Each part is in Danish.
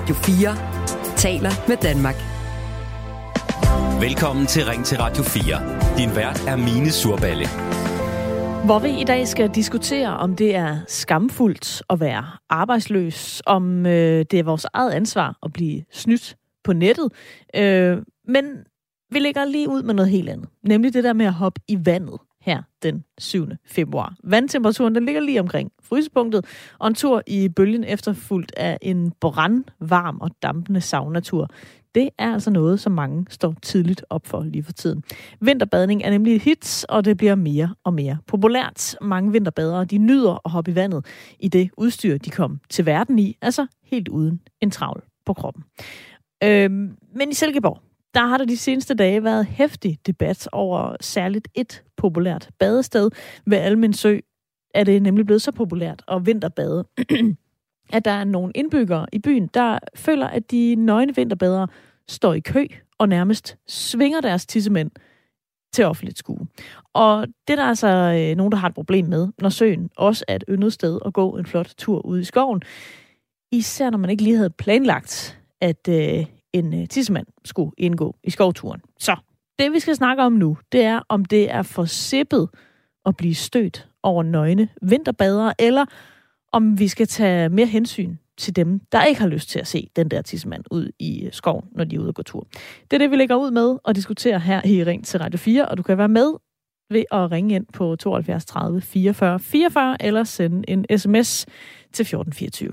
Radio 4 taler med Danmark. Velkommen til Ring til Radio 4. Din vært er Mine Surballe. Hvor vi i dag skal diskutere, om det er skamfuldt at være arbejdsløs, om det er vores eget ansvar at blive snydt på nettet. Men vi lægger lige ud med noget helt andet. Nemlig det der med at hoppe i vandet her den 7. februar. Vandtemperaturen den ligger lige omkring frysepunktet, og en tur i bølgen efterfulgt af en brandvarm og dampende saunatur. Det er altså noget, som mange står tidligt op for lige for tiden. Vinterbadning er nemlig et hit, og det bliver mere og mere populært. Mange vinterbadere, de nyder at hoppe i vandet i det udstyr, de kom til verden i, altså helt uden en travl på kroppen. Men i Silkeborg, der har der de seneste dage været heftig debat over særligt et populært badested. Ved Almindsø er det nemlig blevet så populært at vinterbade, at der er nogle indbyggere i byen, der føler, at de nøgne vinterbadere står i kø og nærmest svinger deres tissemænd til offentligt skue. Og det er der altså nogen, der har et problem med, når søen også er et yndet sted at gå en flot tur ude i skoven. Især når man ikke lige havde planlagt, at en tissemand skulle indgå i skovturen. Så det, vi skal snakke om nu, det er, om det er for sippet at blive stødt over nøgne vinterbadere, eller om vi skal tage mere hensyn til dem, der ikke har lyst til at se den der tissemand ud i skoven, når de er ude og gå tur. Det er det, vi lægger ud med og diskuterer her i Ring til Radio 4, og du kan være med ved at ringe ind på 72 30 44 44 eller sende en sms til 1424.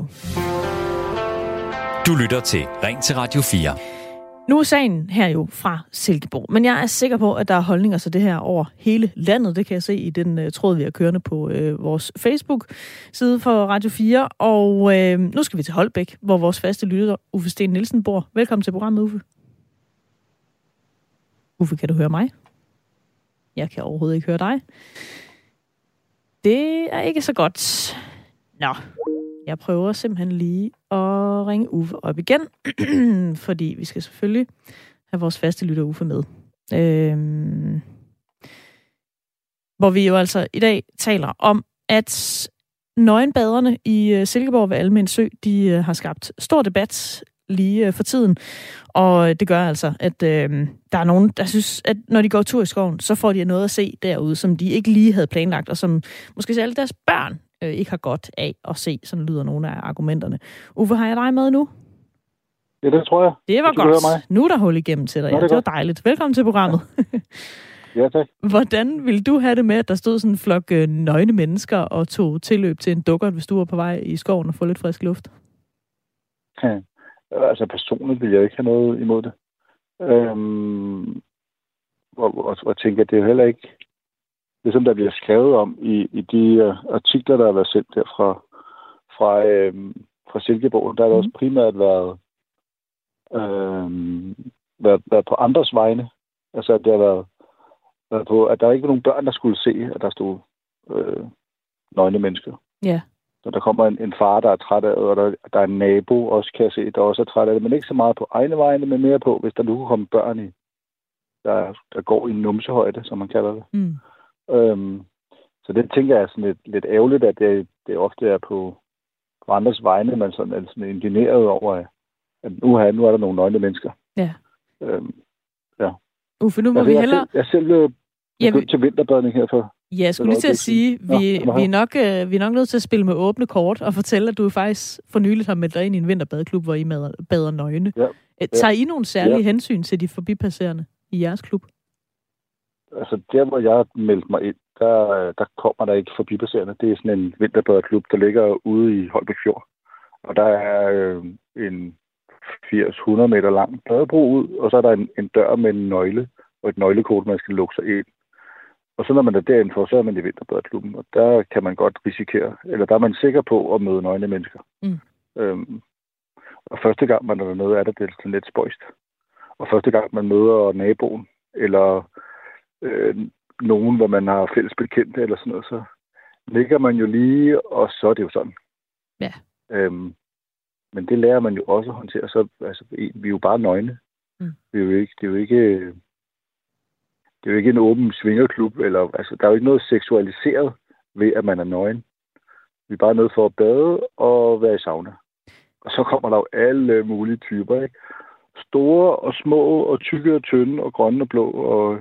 Du lytter til Ring til Radio 4. Nu er sagen her jo fra Silkeborg, men jeg er sikker på, at der er holdninger til det her over hele landet. Det kan jeg se i den tråd, vi har kørende på vores Facebook-side for Radio 4. Og nu skal vi til Holbæk, hvor vores faste lytter, Uffe Sten Nielsen, bor. Velkommen til programmet, Uffe. Uffe, kan du høre mig? Jeg kan overhovedet ikke høre dig. Det er ikke så godt. Nå, jeg prøver simpelthen lige at ringe Uffe op igen, fordi vi skal selvfølgelig have vores faste lytter Uffe med. Hvor vi jo altså i dag taler om, at nøgenbaderne i Silkeborg ved Almindsø, de har skabt stor debat lige for tiden. Og det gør altså, at der er nogen, der synes, at når de går tur i skoven, så får de noget at se derude, som de ikke lige havde planlagt, og som måske selv deres børn ikke har godt af at se. Sådan lyder nogle af argumenterne. Uffe, har jeg dig med nu? Ja, det tror jeg. Det var godt. Nu er der hul igennem til dig. Ja, det var dejligt. Velkommen til programmet. Ja, tak. Hvordan ville du have det med, at der stod sådan en flok nøgne mennesker og tog tilløb til en dukkert, hvis du var på vej i skoven og få lidt frisk luft? Ja. Altså personligt vil jeg ikke have noget imod det. Og tænker, at det er jo heller ikke det, som der bliver skrevet om i de artikler, der har været sendt der fra Silkeborg. Der har også primært været på andres vegne. Altså, at det har været på, at der ikke var nogen børn, der skulle se, at der stod nøgne mennesker. Ja. Så der kommer en far, der er træt af det, og der er en nabo, også kan jeg se, der også er træt af det. Men ikke så meget på egne vegne, men mere på, hvis der nu kommer børn i, der går i numsehøjde, som man kalder det. Mm. Så det tænker jeg er sådan lidt ærgerligt, at det ofte er på andres vegne, man sådan er sådan indigneret over, at nu er der nogle nøgne mennesker. Ja. Ja. Uffe, nu må vi hellere... Jeg selv begyndt til vinterbadning her for... Ja, jeg skulle lige til at sige, vi er nok nødt til at spille med åbne kort og fortælle, at du faktisk for nyligt har meldt dig ind i en vinterbadeklub, hvor I bader nøgne. Ja. Tager I nogle særlige hensyn til de forbipasserende i jeres klub? Altså, der hvor jeg meldt mig ind, der kommer der ikke forbipasserende. Det er sådan en vinterbadeklub, der ligger ude i Holbæk Fjord. Og der er en 80-100 meter lang badebro ud, og så er der en dør med en nøgle og et nøglekode, man skal lukke sig ind. Og så når man er derinde, så er man i vinterbadeklubben, og der kan man godt risikere, eller der er man sikker på at møde nøgne mennesker. Mm. Og første gang man er dernede, er det sådan lidt spøjst. Og første gang man møder naboen, eller nogen, hvor man har fælles bekendte, eller sådan noget, så ligger man jo lige, og så er det jo sådan. Ja. Men det lærer man jo også at håndtere. Så, altså, vi er jo bare nøgne. Mm. Det er jo ikke en åben svingerklub, eller altså, der er jo ikke noget seksualiseret ved, at man er nøgen. Vi er bare nødt for at bade og være i sauna. Og så kommer der jo alle mulige typer, ikke? Store og små og tykke og tynde og grønne og blå og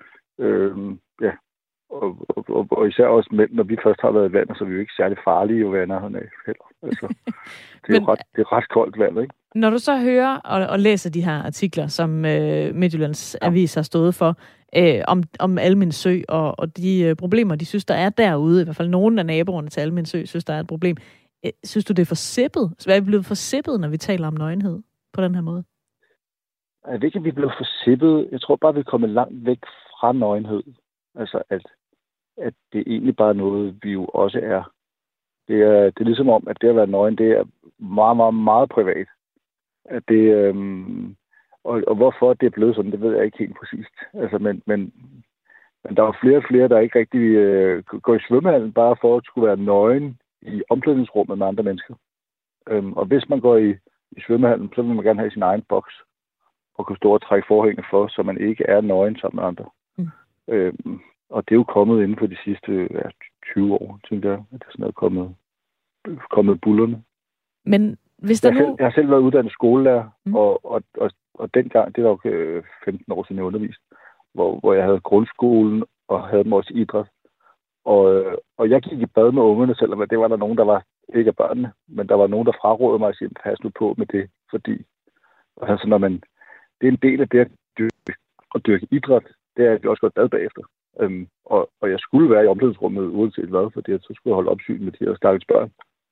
og især også mænd, når vi først har været i vandet, så er vi jo ikke særlig farlige at være nærheden af heller. Altså, det er jo ret koldt vand, ikke? Når du så hører og læser de her artikler, som Midtjyllands Avis har stået for, om Almindsø og de problemer, de synes, der er derude, i hvert fald nogle af naboerne til Almindsø synes, der er et problem. Synes du, det er for sippet? Hvad er vi blevet for sippet, når vi taler om nøgenhed på den her måde? Jeg ved ikke, at vi er blevet for sippet. Jeg tror bare, vi er kommet langt væk fra nøgenhed. Altså, at det egentlig bare er noget, vi jo også er. Det er ligesom om, at det at være nøgen, det er meget, meget, meget privat. At det, og hvorfor det er blevet sådan, det ved jeg ikke helt præcist. Altså, men der er flere og flere, der ikke rigtig går i svømmehallen bare for at skulle være nøgen i omklædningsrummet med andre mennesker. Og hvis man går i svømmehallen, så vil man gerne have sin egen boks og kunne stå og trække forhængene for, så man ikke er nøgen sammen med andre. Og det er jo kommet inden for de sidste 20 år, tænker jeg, at det sådan er kommet bullerne. Men hvis der jeg har selv været uddannet skolelærer, og dengang, det var jo 15 år siden jeg underviste, hvor jeg havde grundskolen og havde dem også idræt. Og jeg gik i bad med ungerne, selvom det var der nogen, der var ikke af børnene, men der var nogen, der frarådede mig at sige, pas nu på med det, fordi altså, når man, det er en del af det at dyrke idræt, det er, at vi også går bad bagefter. Og jeg skulle være i omklædningsrummet uanset hvad, fordi så skulle jeg holde opsyn med de her stakkels børn.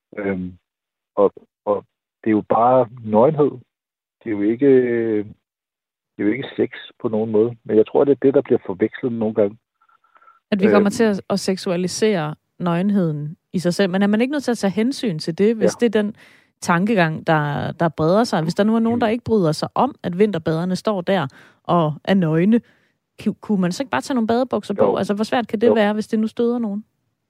Og det er jo bare nøgenhed. Det er jo ikke sex på nogen måde. Men jeg tror, det er det, der bliver forvekslet nogle gange. At vi kommer til at seksualisere nøgenheden i sig selv. Men er man ikke nødt til at tage hensyn til det, hvis det er den tankegang, der breder sig? Hvis der nu er nogen, der ikke bryder sig om, at vinterbaderne står der og er nøgne, kunne man så ikke bare tage nogle badebukser på? Altså, hvor svært kan det være, hvis det nu støder nogen?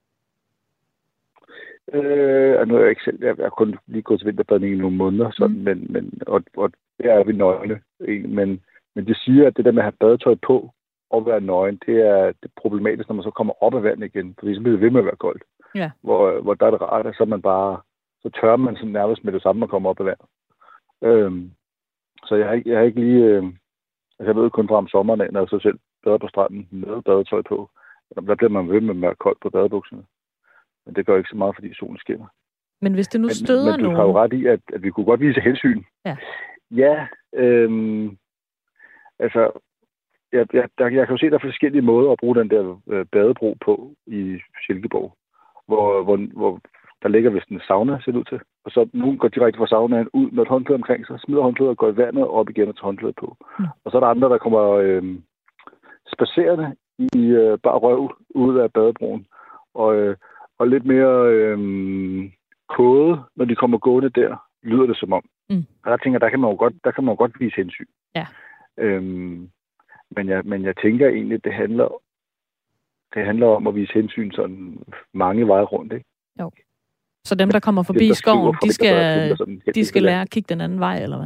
Nu er jeg ikke selv. Jeg har kun lige gået til vinterbadning i nogle måneder, sådan, og der er vi nøgne. Men det siger, at det der med at have badetøj på og være nøgen, det er problematisk, når man så kommer op af vandet igen, fordi så bliver det ved med at være koldt. Ja. Hvor der er det rart, at så tørrer man sådan nærmest med det samme, at komme op af vandet. Så jeg har ikke lige... jeg ved kun fra om sommeren af, når jeg så selv bader på stranden med badetøj på. Der bliver man ved med at være koldt på badebukserne. Men det gør ikke så meget, fordi solen skinner. Men hvis det nu støder nogen... Men du har jo ret i, at vi kunne godt vise hensyn. Ja, altså... Jeg kan jo se, at der er forskellige måder at bruge den der badebro på i Silkeborg. Hvor der ligger vist en sauna, ser det ud til. Og så nogen går direkte fra saunaen ud med et håndklæde omkring sig, smider håndklædet og går i vandet og op igen og tager håndklædet på. Og så er der andre, der kommer spacerende i bare røv ud af badebroen. Og lidt mere kode, når de kommer gående der, lyder det som om. Og der tænker jeg, der kan man jo godt vise hensyn. Ja. Men jeg tænker egentlig, at det handler om at vise hensyn sådan mange veje rundt, ikke? Jo. Så dem, der kommer forbi i skoven, de skal lære at kigge den anden vej, eller hvad?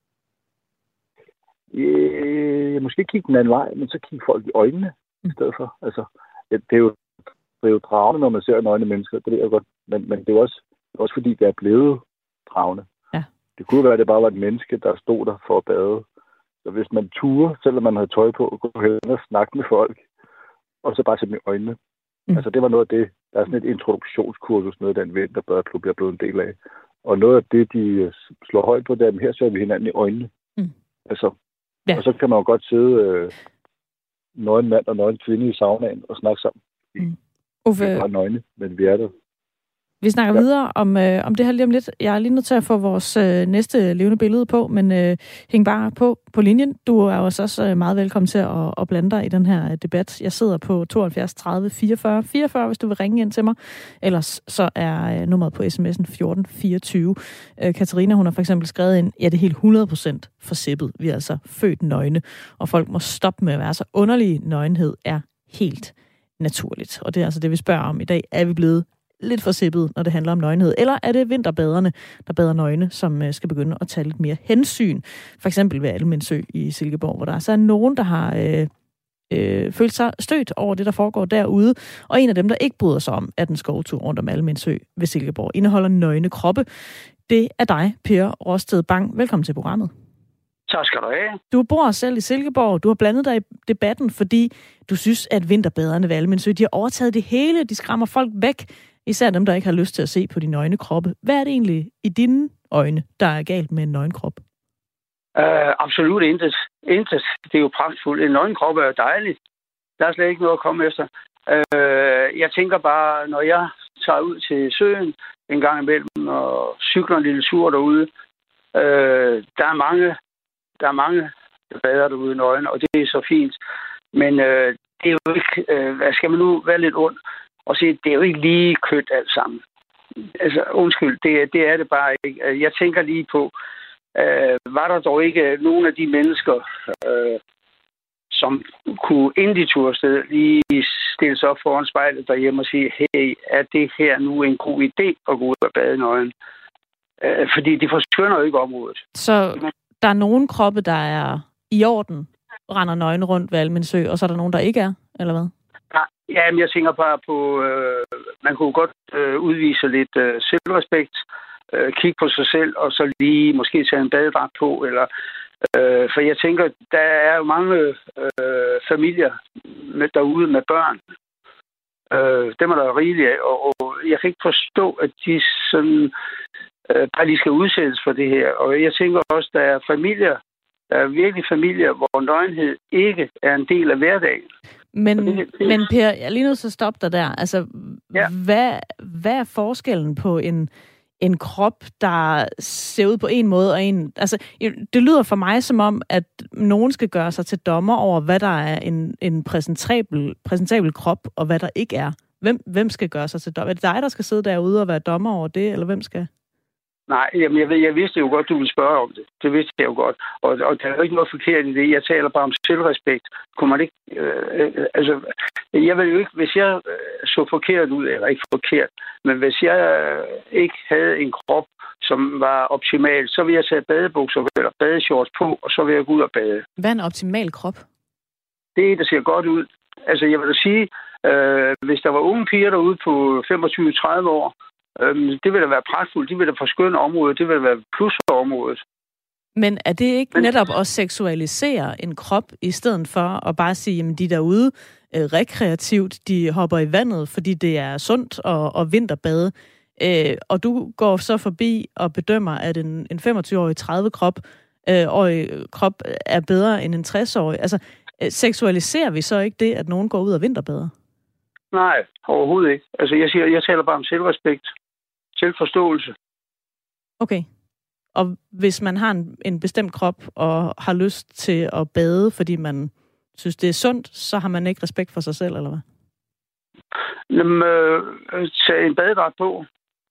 Måske kigge den anden vej, men så kigge folk i øjnene i stedet for. Altså, det er jo dragende, når man ser nøgne mennesker, det ved jeg godt. Men det er jo også fordi, det er blevet dragende. Ja. Det kunne være, at det bare var et menneske, der stod der for at bade. Så hvis man turde, selvom man havde tøj på, og gå hen og snakke med folk, og så bare se dem i øjnene. Altså, det var noget af det. Der er sådan et introduktionskursus, noget af den vinterbadeklub, jeg er blevet en del af. Og noget af det, de slår højt på, det er, at her ser vi hinanden i øjnene. Altså, og så kan man jo godt sidde nøgen mand og nøgen kvinde i saunaen og snakke sammen. Uffe, vi er nøgne, men vi er der. Vi snakker videre om det her lige om lidt. Jeg er lige nødt til at få vores næste levende billede på, men hæng bare på linjen. Du er også meget velkommen til at blande dig i den her debat. Jeg sidder på 72 30 44 44, hvis du vil ringe ind til mig. Ellers så er nummeret på sms'en 1424. Katarina, hun har for eksempel skrevet ind, ja, det er helt 100% forsippet. Vi er altså født nøgne, og folk må stoppe med at være så underlige. Nøgenhed er helt naturligt. Og det er altså det, vi spørger om i dag. Er vi blevet lidt forsippet, når det handler om nøgenhed? Eller er det vinterbaderne, der bader nøgne, som skal begynde at tage lidt mere hensyn? For eksempel ved Almindsø i Silkeborg, hvor der så er nogen, der har følt sig stødt over det, der foregår derude. Og en af dem, der ikke bryder sig om, at en skovtur rundt om Almindsø ved Silkeborg indeholder nøgne kroppe. det er dig, Per Råsted Bang. Velkommen til programmet. Tak skal du have. Du bor selv i Silkeborg. Du har blandet dig i debatten, fordi du synes, at vinterbaderne ved Almensø, de har overtaget det hele. De skræmmer folk væk, især dem, der ikke har lyst til at se på de nøgne kroppe. Hvad er det egentlig i dine øjne, der er galt med en nøgenkrop? Absolut intet. Intet. Det er jo pragtfuldt. En nøgenkrop er jo dejligt. Der er slet ikke noget at komme efter. Jeg tænker bare, når jeg tager ud til søen en gang imellem og cykler en lille tur derude, der er mange, der bader derude nøgne, og det er så fint. Men det er jo ikke, hvad skal man nu være lidt ond og sige, det er jo ikke lige kønt alt sammen. Altså, undskyld, det er det bare ikke. Jeg tænker lige på, var der dog ikke nogen af de mennesker, som kunne inden de tog afsted lige stille sig op foran spejlet derhjemme og sige, hey, er det her nu en god idé at gå ud og bade nøgen? Fordi det forskynder jo ikke området. Så der er nogle kroppe, der er i orden, render nøgne rundt ved Almensø, og så er der nogen, der ikke er, eller hvad? Ja, men jeg tænker bare på, man kunne godt udvise lidt selvrespekt, kigge på sig selv, og så lige måske tage en badedragt på, eller for jeg tænker, der er jo mange familier derude med børn. Dem er der rigeligt af, og jeg kan ikke forstå, at de sådan bare lige skal udsættes for det her. Og jeg tænker også, der er familier, der er virkelig familier, hvor nøgenhed ikke er en del af hverdagen. Men Per, jeg er lige nødt til at stoppe dig der. Altså, ja. Hvad er forskellen på en krop, der ser ud på en måde, og en... Altså, det lyder for mig som om, at nogen skal gøre sig til dommer over, hvad der er en præsentabel krop, og hvad der ikke er. Hvem skal gøre sig til dommer? Er det dig, der skal sidde derude og være dommer over det, eller hvem skal? Nej, jamen jeg vidste jo godt, du ville spørge om det. Det vidste jeg jo godt. Og der er jo ikke noget forkert i det. Jeg taler bare om selvrespekt. Kunne man ikke... jeg vil jo ikke... Hvis jeg så forkert ud, eller ikke forkert, men hvis jeg ikke havde en krop, som var optimal, så ville jeg tage badebukser eller badeshorts på, og så ville jeg gå ud og bade. Hvad er en optimal krop? Det, der ser godt ud. Altså, jeg vil da sige, hvis der var unge piger derude på 25-30 år, det vil da være pragtfuldt, det vil da forskønne området, det vil da være plusområdet. Men er det ikke netop at seksualisere en krop, i stedet for at bare sige, at de derude rekreativt, de hopper i vandet, fordi det er sundt og vinterbade, og du går så forbi og bedømmer, at en 25-årig 30-årig krop er bedre end en 60-årig. Altså, seksualiserer vi så ikke det, at nogen går ud og vinterbader? Nej, overhovedet ikke. Altså, jeg taler bare om selvrespekt. Selvforståelse. Okay. Og hvis man har en bestemt krop og har lyst til at bade, fordi man synes, det er sundt, så har man ikke respekt for sig selv, eller hvad? Jamen, tage en badedragt på.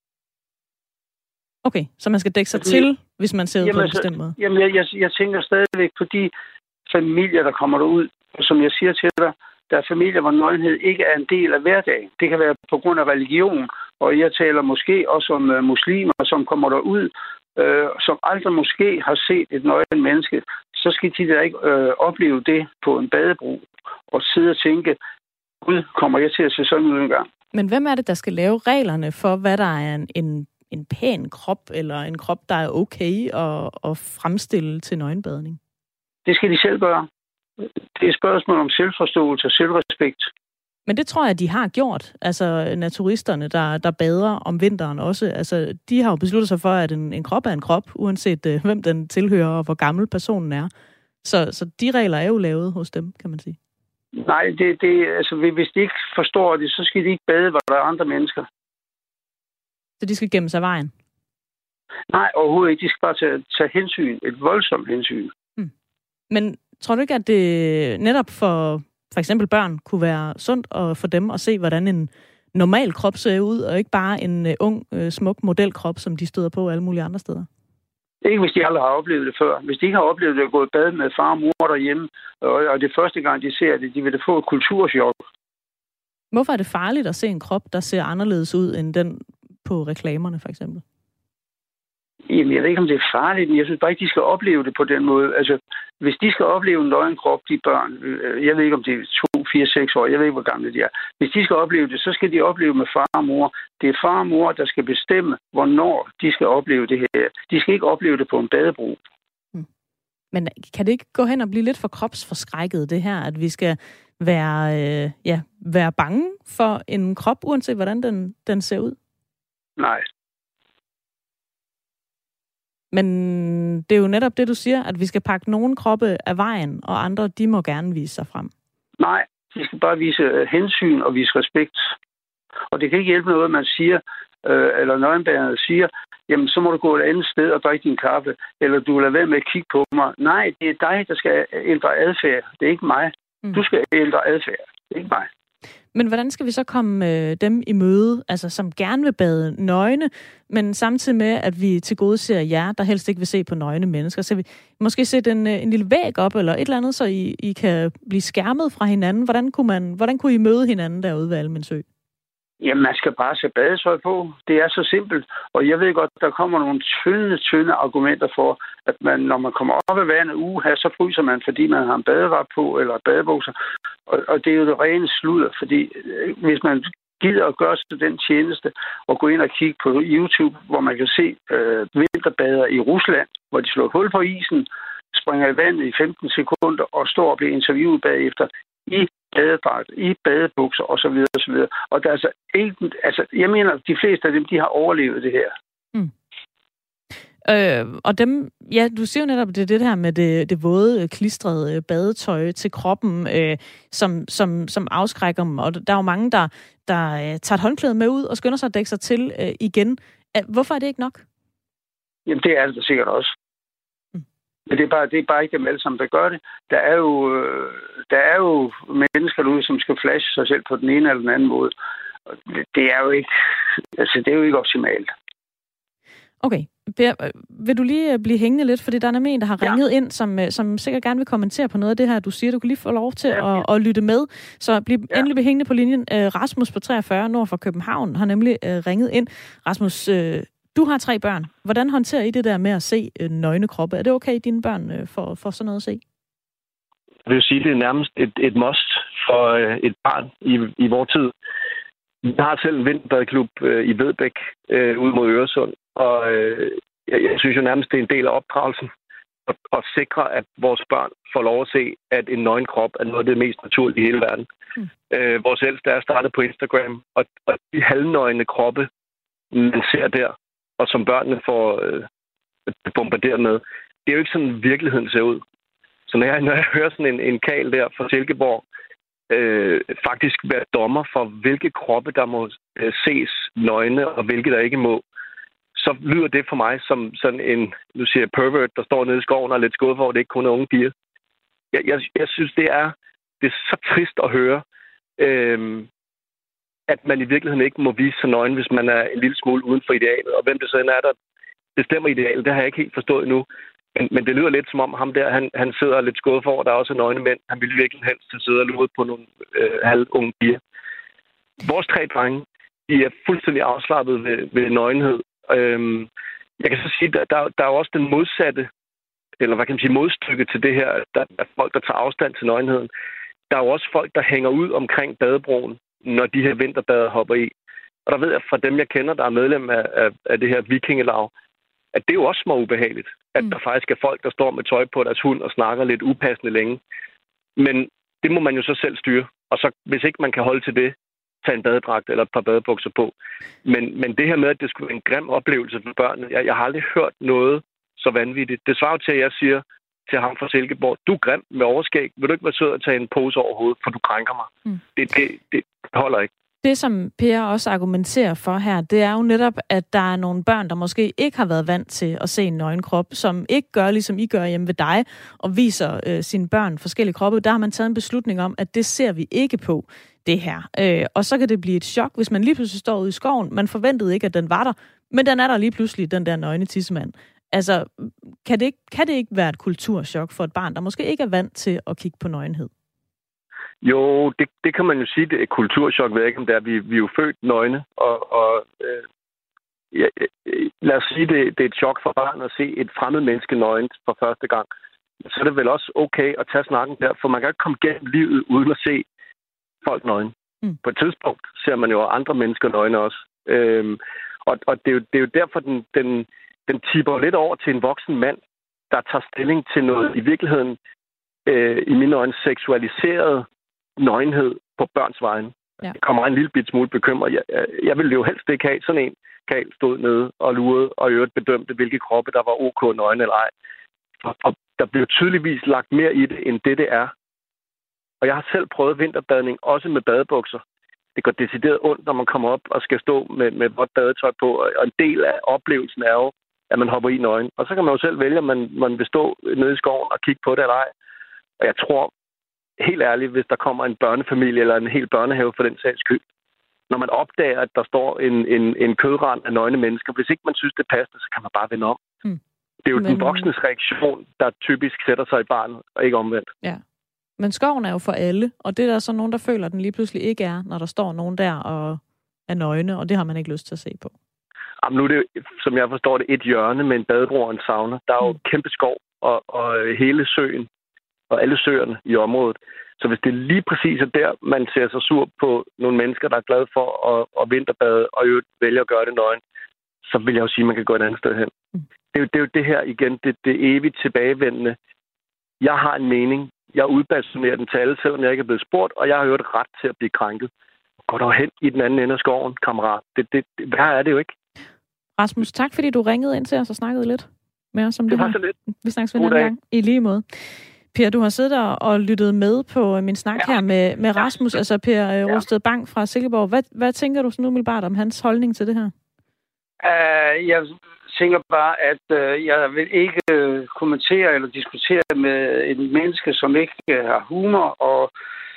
Okay, så man skal dække sig til, hvis man ser ud på en bestemt måde? Jamen, jeg tænker stadigvæk på de familier, der kommer derud. Som jeg siger til dig, der er familier, hvor nøgenhed ikke er en del af hverdagen. Det kan være på grund af religion, og jeg taler måske også om muslimer, som kommer derud, som aldrig måske har set et nøgen menneske. Så skal de da ikke opleve det på en badebro og sidde og tænke, Gud, kommer jeg til at se sådan ud en gang. Men hvem er det, der skal lave reglerne for, hvad der er en pæn krop, eller en krop, der er okay at fremstille til nøgenbadning? Det skal de selv gøre. Det er et spørgsmål om selvforståelse og selvrespekt. Men det tror jeg, de har gjort. Altså naturisterne, der bader om vinteren også. Altså, de har jo besluttet sig for, at en krop er en krop, uanset hvem den tilhører og hvor gammel personen er. Så de regler er jo lavet hos dem, kan man sige. Nej, altså, hvis de ikke forstår det, så skal de ikke bade, hvor der er andre mennesker. Så de skal gemme sig vejen? Nej, overhovedet ikke. De skal bare tage hensyn. Et voldsomt hensyn. Men tror du ikke, at det netop for eksempel børn kunne være sundt for dem at se, hvordan en normal krop ser ud, og ikke bare en ung, smuk modelkrop, som de støder på alle mulige andre steder? Ikke hvis de aldrig har oplevet det før. Hvis de ikke har oplevet det at gå i bad med far og mor derhjemme, og det første gang, de ser det, de vil da få et kulturschok. Hvorfor er det farligt at se en krop, der ser anderledes ud end den på reklamerne, for eksempel? Jamen, jeg ved ikke, om det er farligt, men jeg synes bare ikke, de skal opleve det på den måde. Altså, hvis de skal opleve en nøgenkrop, de børn, jeg ved ikke, om det er 2, 4, 6 år, jeg ved ikke, hvor gamle de er. Hvis de skal opleve det, så skal de opleve med far og mor. Det er far og mor, der skal bestemme, hvornår de skal opleve det her. De skal ikke opleve det på en badebro. Men kan det ikke gå hen og blive lidt for kropsforskrækket, det her, at vi skal være bange for en krop, uanset hvordan den ser ud? Nej. Men det er jo netop det, du siger, at vi skal pakke nogle kroppe af vejen, og andre, de må gerne vise sig frem. Nej, de skal bare vise hensyn og vise respekt. Og det kan ikke hjælpe noget, at man siger, eller nøgenbærerne siger, jamen så må du gå et andet sted og drikke din kaffe, eller du lader være med at kigge på mig. Nej, det er dig, der skal ændre adfærd. Det er ikke mig. Du skal ændre adfærd. Det er ikke mig. Men hvordan skal vi så komme dem i møde, altså som gerne vil bade nøgne, men samtidig med, at vi tilgodeser jer, der helst ikke vil se på nøgne mennesker? Så vi måske sætte en lille væg op, eller et eller andet, så I kan blive skærmet fra hinanden. Hvordan kunne I møde hinanden derude ved Almindsø? Jamen, man skal bare sætte badetøj på. Det er så simpelt. Og jeg ved godt, der kommer nogle tynde argumenter for, at man, når man kommer op af vandet så fryser man, fordi man har en badedragt på eller badebukser. Og det er jo det rene sludder, fordi hvis man gider at gøre sig den tjeneste og gå ind og kigge på YouTube, hvor man kan se vinterbader i Rusland, hvor de slår hul på isen, springer i vandet i 15 sekunder og står og bliver interviewet bagefter i badedragt, i badebukser osv. osv. Og der er jeg mener, at de fleste af dem, de har overlevet det her. Og dem, ja, du siger jo netop, det her med det våde, klistrede badetøj til kroppen, som afskrækker dem. Og der er jo mange, der tager et håndklæde med ud og skynder sig at dække sig til igen. Hvorfor er det ikke nok? Jamen, det er det sikkert også. Men det er bare ikke dem alle sammen, der gør det. Der er jo mennesker derude, som skal flashe sig selv på den ene eller den anden måde. Det er jo ikke optimalt. Okay. Per, vil du lige blive hængende lidt, fordi der er nemlig en, der har ringet ind, som sikkert gerne vil kommentere på noget af det her, du siger. Du kan lige få lov til at lytte med. Så endelig hængende på linjen. Rasmus på 43, nord for København, har nemlig ringet ind. Rasmus, du har 3 børn. Hvordan håndterer I det der med at se nøgne kroppe? Er det okay, dine børn får sådan noget at se? Jeg vil sige, det er nærmest et must for et barn i vores tid. Jeg har selv en vinterbadeklub i Vedbæk ud mod Øresund, og jeg synes jo nærmest, det er en del af opdragelsen at sikre, at vores børn får lov at se, at en nøgen krop er noget af det mest naturlige i hele verden. Vores ældste er startet på Instagram, og de halvnøgne kroppe, man ser der, og som børnene får bombarderet med, det er jo ikke sådan, virkeligheden ser ud. Så når jeg hører sådan en kal der fra Silkeborg, faktisk være dommer for, hvilke kroppe, der må ses nøgne, og hvilke, der ikke må, så lyder det for mig som sådan en, nu siger jeg, pervert, der står nede i skoven og er lidt skuffet over, det ikke kun er unge piger. Jeg synes, det er så trist at høre, at man i virkeligheden ikke må vise sig nøgen, hvis man er en lille smule uden for idealet. Og hvem det så er, der bestemmer idealet, det har jeg ikke helt forstået endnu. Men det lyder lidt som om ham der, han sidder lidt skuffet for, at der er også nøgne mænd. Han ville virkelig helst sidde og lude på nogle halvunge piger. Vores 3 drenge, de er fuldstændig afslappet ved nøgenhed. Jeg kan så sige, at der er jo også den modsatte, eller hvad kan man sige, modstykke til det her. Der er folk, der tager afstand til nøgenheden. Der er jo også folk, der hænger ud omkring badebroen, når de her vinterbader hopper i. Og der ved jeg fra dem, jeg kender, der er medlem af det her vikingelav, at det er jo også små ubehageligt. At der faktisk er folk, der står med tøj på deres hund og snakker lidt upassende længe. Men det må man jo så selv styre. Og så, hvis ikke man kan holde til det, tage en badedragt eller et par badebukser på. Men det her med, at det skulle være en grim oplevelse for børnene, jeg har aldrig hørt noget så vanvittigt. Det svarer til, at jeg siger til ham fra Silkeborg, du er grim med overskæg. Vil du ikke være sød at tage en pose over hovedet, for du krænker mig? Det holder ikke. Det, som Per også argumenterer for her, det er jo netop, at der er nogle børn, der måske ikke har været vant til at se en nøgen krop, som ikke gør, ligesom I gør hjemme ved dig, og viser sine børn forskellige kroppe. Der har man taget en beslutning om, at det ser vi ikke på, det her. Og så kan det blive et chok, hvis man lige pludselig står ude i skoven. Man forventede ikke, at den var der, men den er der lige pludselig, den der nøgne tissemand. Altså, kan det ikke være et kulturschok for et barn, der måske ikke er vant til at kigge på nøgenhed? Jo, det kan man jo sige, det er kulturschok, ved jeg ikke, om det er. Vi er jo født nøgne, og lad os sige, det er et chok for barn at se et fremmed menneske nøgent for første gang. Så er det vel også okay at tage snakken der, for man kan ikke komme gennem livet uden at se folk nøgen. På et tidspunkt ser man jo andre mennesker nøgne også. Og det er jo derfor, den tipper lidt over til en voksen mand, der tager stilling til noget i virkeligheden, i mine øjne, seksualiseret nøgenhed på børns vegne. Ja. Det kommer en lille bit smule bekymret. Jeg ville jo helst ikke have sådan en Karl stod nede og lurede og i øvrigt bedømte, hvilke kroppe der var ok nøgne eller ej. Og der blev tydeligvis lagt mere i det, end det er. Og jeg har selv prøvet vinterbadning, også med badebukser. Det går decideret ondt, når man kommer op og skal stå med vådt badetøj på. Og en del af oplevelsen er jo, at man hopper i nøgen. Og så kan man jo selv vælge, om man vil stå nede i skoven og kigge på det eller ej. Og jeg tror, helt ærligt, hvis der kommer en børnefamilie eller en hel børnehave for den sags skyld, når man opdager, at der står en kødrand af nøgne mennesker, hvis ikke man synes, det passer, så kan man bare vende om. Det er jo den voksnes reaktion, der typisk sætter sig i barnet, og ikke omvendt. Ja. Men skoven er jo for alle, og det er der så nogen, der føler, at den lige pludselig ikke er, når der står nogen der og er nøgne, og det har man ikke lyst til at se på. Jamen nu er det, som jeg forstår det, et hjørne med en badebro og en sauna. Der er jo kæmpe skov, og hele søen, og alle søerne i området. Så hvis det lige præcis er der, man ser sig sur på nogle mennesker, der er glade for at vinterbade, og jo vælger at gøre det nøgen, så vil jeg jo sige, at man kan gå et andet sted hen. Det er jo det her igen, det evigt tilbagevendende. Jeg har en mening. Jeg udbasunerer den til alle, selvom jeg ikke er blevet spurgt, og jeg har jo et ret til at blive krænket. Gå dog hen i den anden ende af skoven, kammerat. Hvad er det jo ikke? Rasmus, tak fordi du ringede ind til os og snakkede lidt med os om det her. Det var så lidt. Vi snakkes ved en anden gang. I lige måde. Per, du har siddet og lyttet med på min snak her med Rasmus, altså Per Rosted Bang fra Silkeborg. Hvad tænker du sådan umiddelbart om hans holdning til det her? Jeg tænker bare, at jeg vil ikke kommentere eller diskutere med et menneske, som ikke har humor, og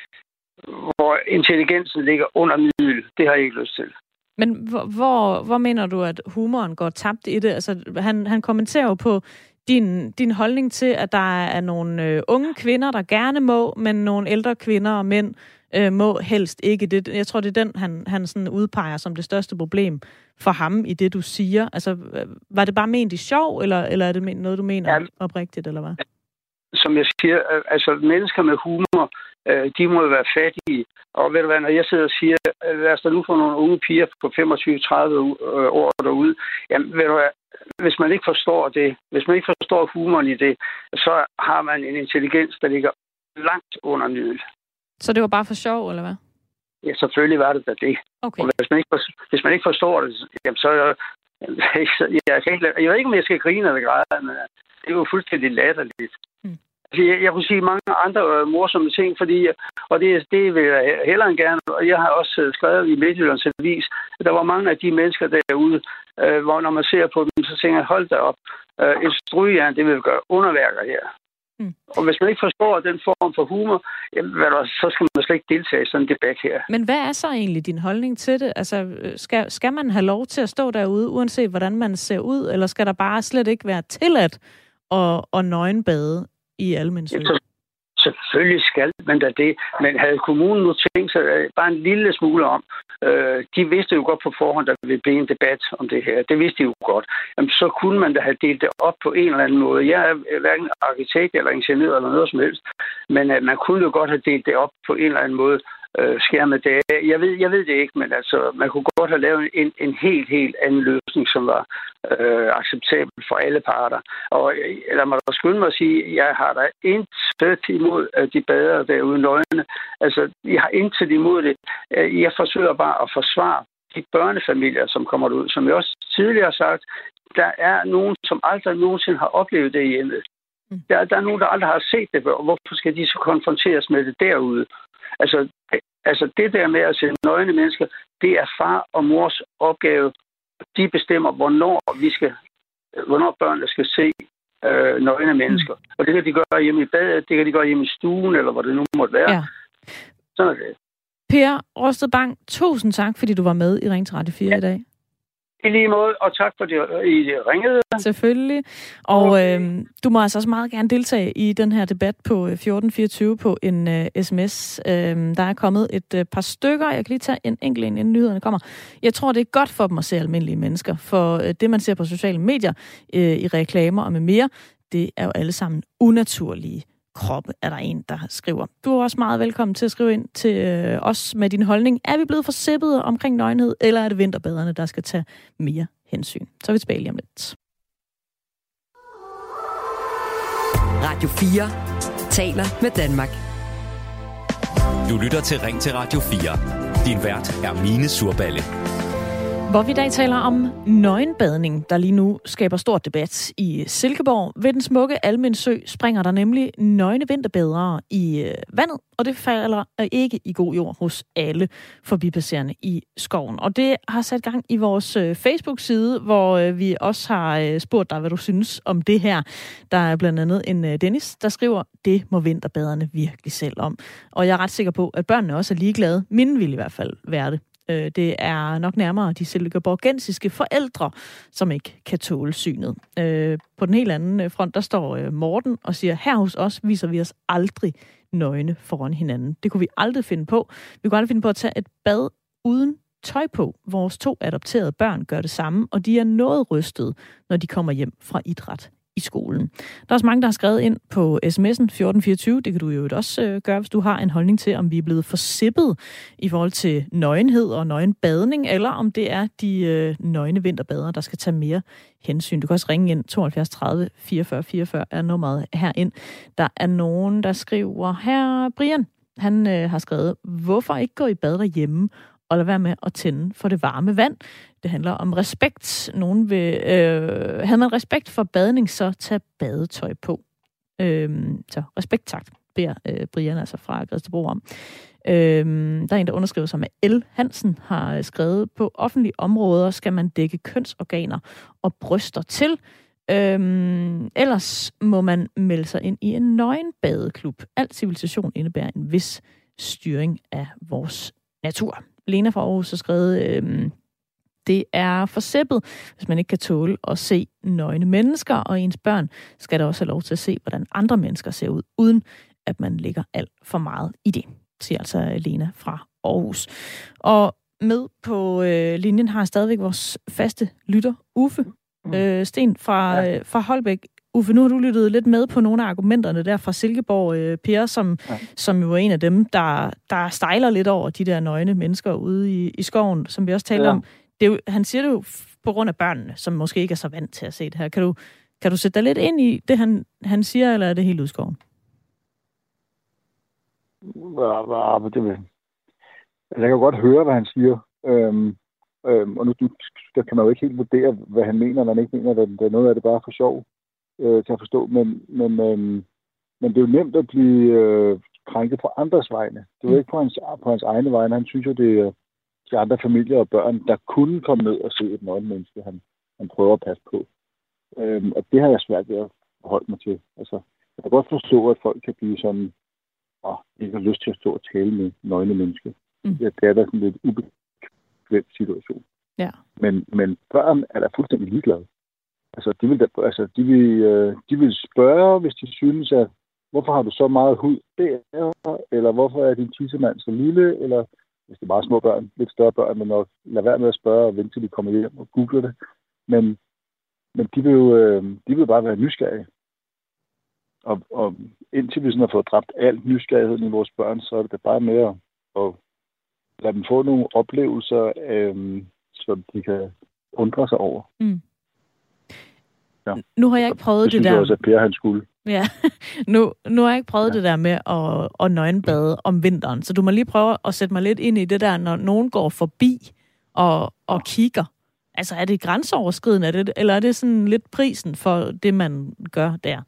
hvor intelligensen ligger under middel. Det har jeg ikke lyst til. Men hvor mener du, at humoren går tabt i det? Altså, han kommenterer jo på din holdning til, at der er nogle unge kvinder, der gerne må, men nogle ældre kvinder og mænd må helst ikke. Jeg tror, det er den, han sådan udpeger som det største problem for ham i det, du siger. Altså, var det bare ment i sjov, eller er det noget, du mener oprigtigt, eller hvad? Som jeg siger, altså mennesker med humor, de må jo være fattige. Og ved du hvad, når jeg sidder og siger, lad os da nu få nogle unge piger på 25-30 år derude, jamen ved du hvad, hvis man ikke forstår det, hvis man ikke forstår humoren i det, så har man en intelligens, der ligger langt under middel. Så det var bare for sjov, eller hvad? Ja, selvfølgelig var det da det. Okay. Og hvis man ikke forstår det, jamen så jeg ved ikke, om jeg skal grine eller græde, men det er jo fuldstændig latterligt. Jeg kunne sige mange andre morsomme ting, og det vil jeg hellere end gerne. Og jeg har også skrevet i Midtjyllands Avis, at der var mange af de mennesker derude, hvor når man ser på dem, så tænker jeg, hold da op. Et strygejern, det vil gøre underværker her. Og hvis man ikke forstår den form for humor, så skal man slet ikke deltage i sådan en debat her. Men hvad er så egentlig din holdning til det? Altså, skal man have lov til at stå derude, uanset hvordan man ser ud, eller skal der bare slet ikke være tilladt at nøgenbade i Almensø? Selvfølgelig skal man da det, men havde kommunen nu tænkt sig bare en lille smule om, de vidste jo godt på forhånd, der ville blive en debat om det her. Det vidste de jo godt. Jamen, så kunne man da have delt det op på en eller anden måde. Jeg er hverken arkitekt eller ingeniør eller noget som helst, men man kunne jo godt have delt det op på en eller anden måde. Skærme dage. Jeg ved det ikke, men altså, man kunne godt have lavet en helt anden løsning, som var acceptabel for alle parter. Og lad mig da skynde mig at sige, at jeg har da intet imod de bader derude nøgne. Altså, jeg har intet imod det. Jeg forsøger bare at forsvare de børnefamilier, som kommer ud. Som jeg også tidligere har sagt, der er nogen, som aldrig nogensinde har oplevet det i hjemmet. Der er nogen, der aldrig har set det, og hvorfor skal de så konfronteres med det derude? Altså det der med at se nøgne mennesker, det er far og mors opgave. De bestemmer, hvornår børnene skal se nøgne mennesker. Og det kan de gøre hjemme i badet, det kan de gøre hjemme i stuen, eller hvor det nu måtte være. Ja. Sådan er det. Per Rosted Bang, tusind tak, fordi du var med i Ring til Radio 4 i dag. I lige måde, og tak for det, I ringede. Selvfølgelig. Og du må altså også meget gerne deltage i den her debat på 1424 på en sms. Der er kommet et par stykker. Jeg kan lige tage en enkelt inden nyhederne kommer. Jeg tror, det er godt for dem at se almindelige mennesker, for det, man ser på sociale medier, i reklamer og med mere, det er jo alle sammen unaturlige kroppe, er der en, der skriver. Du er også meget velkommen til at skrive ind til os med din holdning. Er vi blevet for sippede omkring nøgenhed, eller er det vinterbaderne, der skal tage mere hensyn? Så er vi tilbage lige om lidt. Radio 4 taler med Danmark. Du lytter til Ring til Radio 4. Din vært er Mine Surballe. Hvor vi i dag taler om nøgenbadning, der lige nu skaber stor debat i Silkeborg. Ved den smukke Almensø springer der nemlig nøgne vinterbadere i vandet, og det falder ikke i god jord hos alle forbipasserende i skoven. Og det har sat gang i vores Facebook-side, hvor vi også har spurgt dig, hvad du synes om det her. Der er blandt andet en Dennis, der skriver, det må vinterbaderne virkelig selv om. Og jeg er ret sikker på, at børnene også er ligeglade. Mine vil i hvert fald være det. Det er nok nærmere de silkeborgensiske forældre, som ikke kan tåle synet. På den helt anden front, der står Morten og siger, her hos os viser vi os aldrig nøgne foran hinanden. Det kunne vi aldrig finde på. Vi kunne aldrig finde på at tage et bad uden tøj på. Vores 2 adopterede børn gør det samme, og de er noget rystede, når de kommer hjem fra idræt i skolen. Der er også mange, der har skrevet ind på sms'en 1424. Det kan du jo også gøre, hvis du har en holdning til, om vi er blevet forsippet i forhold til nøgenhed og nøgenbadning, eller om det er de nøgne vinterbadere, der skal tage mere hensyn. Du kan også ringe ind 72 30 44 44 er nummeret herind. Der er nogen, der skriver her. Brian, han har skrevet, hvorfor ikke gå i bad derhjemme og lade være med at tænde for det varme vand. Det handler om respekt. Nogen vil, havde man respekt for badning, så tag badetøj på. Så respekt, tak, beder Brian altså fra Gredstebro om. Der er en, der underskriver sig med L. Hansen, har skrevet, på offentlige områder skal man dække kønsorganer og bryster til. Ellers må man melde sig ind i en nøgenbadeklub. Al civilisation indebærer en vis styring af vores natur. Lena fra Aarhus har skrevet, det er forsippet, hvis man ikke kan tåle at se nøgne mennesker, og ens børn skal da også have lov til at se, hvordan andre mennesker ser ud, uden at man lægger alt for meget i det, siger altså Lena fra Aarhus. Og med på linjen har stadigvæk vores faste lytter, Uffe Sten fra Holbæk. Uffe, nu har du lyttet lidt med på nogle af argumenterne der fra Silkeborg, Per, som jo er en af dem, der stejler lidt over de der nøgne mennesker ude i skoven, som vi også taler om. Det er jo, han siger det jo på grund af børnene, som måske ikke er så vant til at se det her. Kan du sætte dig lidt ind i det, han siger, eller er det helt ude i skoven? Jeg kan jo godt høre, hvad han siger. Og nu der kan man jo ikke helt vurdere, hvad han mener, og han ikke mener, at noget af det bare er for sjov. Til at forstå, men det er jo nemt at blive krænket på andres vegne. Det er jo ikke på hans egne vegne. Han synes jo, det er de andre familier og børn, der kunne komme ned og se et nøgen menneske, han prøver at passe på. Og det har jeg svært ved at forholde mig til. Altså, jeg kan godt forstå, at folk kan blive sådan, ikke har lyst til at stå og tale med nøgne mennesker. Ja, det er da sådan lidt ubekvem situation. Ja. Men børn er da fuldstændig ligeglade. Altså, de vil spørge, hvis de synes, at hvorfor har du så meget hud der, eller hvorfor er din tissemand så lille, eller hvis det er meget små børn, lidt større børn, men nok lad være med at spørge og vente til de kommer hjem og googler det. Men de vil bare være nysgerrige. Og indtil vi sådan har fået dræbt alt nysgerrigheden i vores børn, så er det bare med at lade dem få nogle oplevelser, som de kan undre sig over. Mm. Ja. Nu har jeg ikke prøvet det der. Jeg også, at Per han skulle. Ja, nu har jeg ikke prøvet det der med at nøgenbade om vinteren. Så du må lige prøve at sætte mig lidt ind i det der, når nogen går forbi og kigger. Altså, er det grænseoverskridende, eller er det sådan lidt prisen for det, man gør der?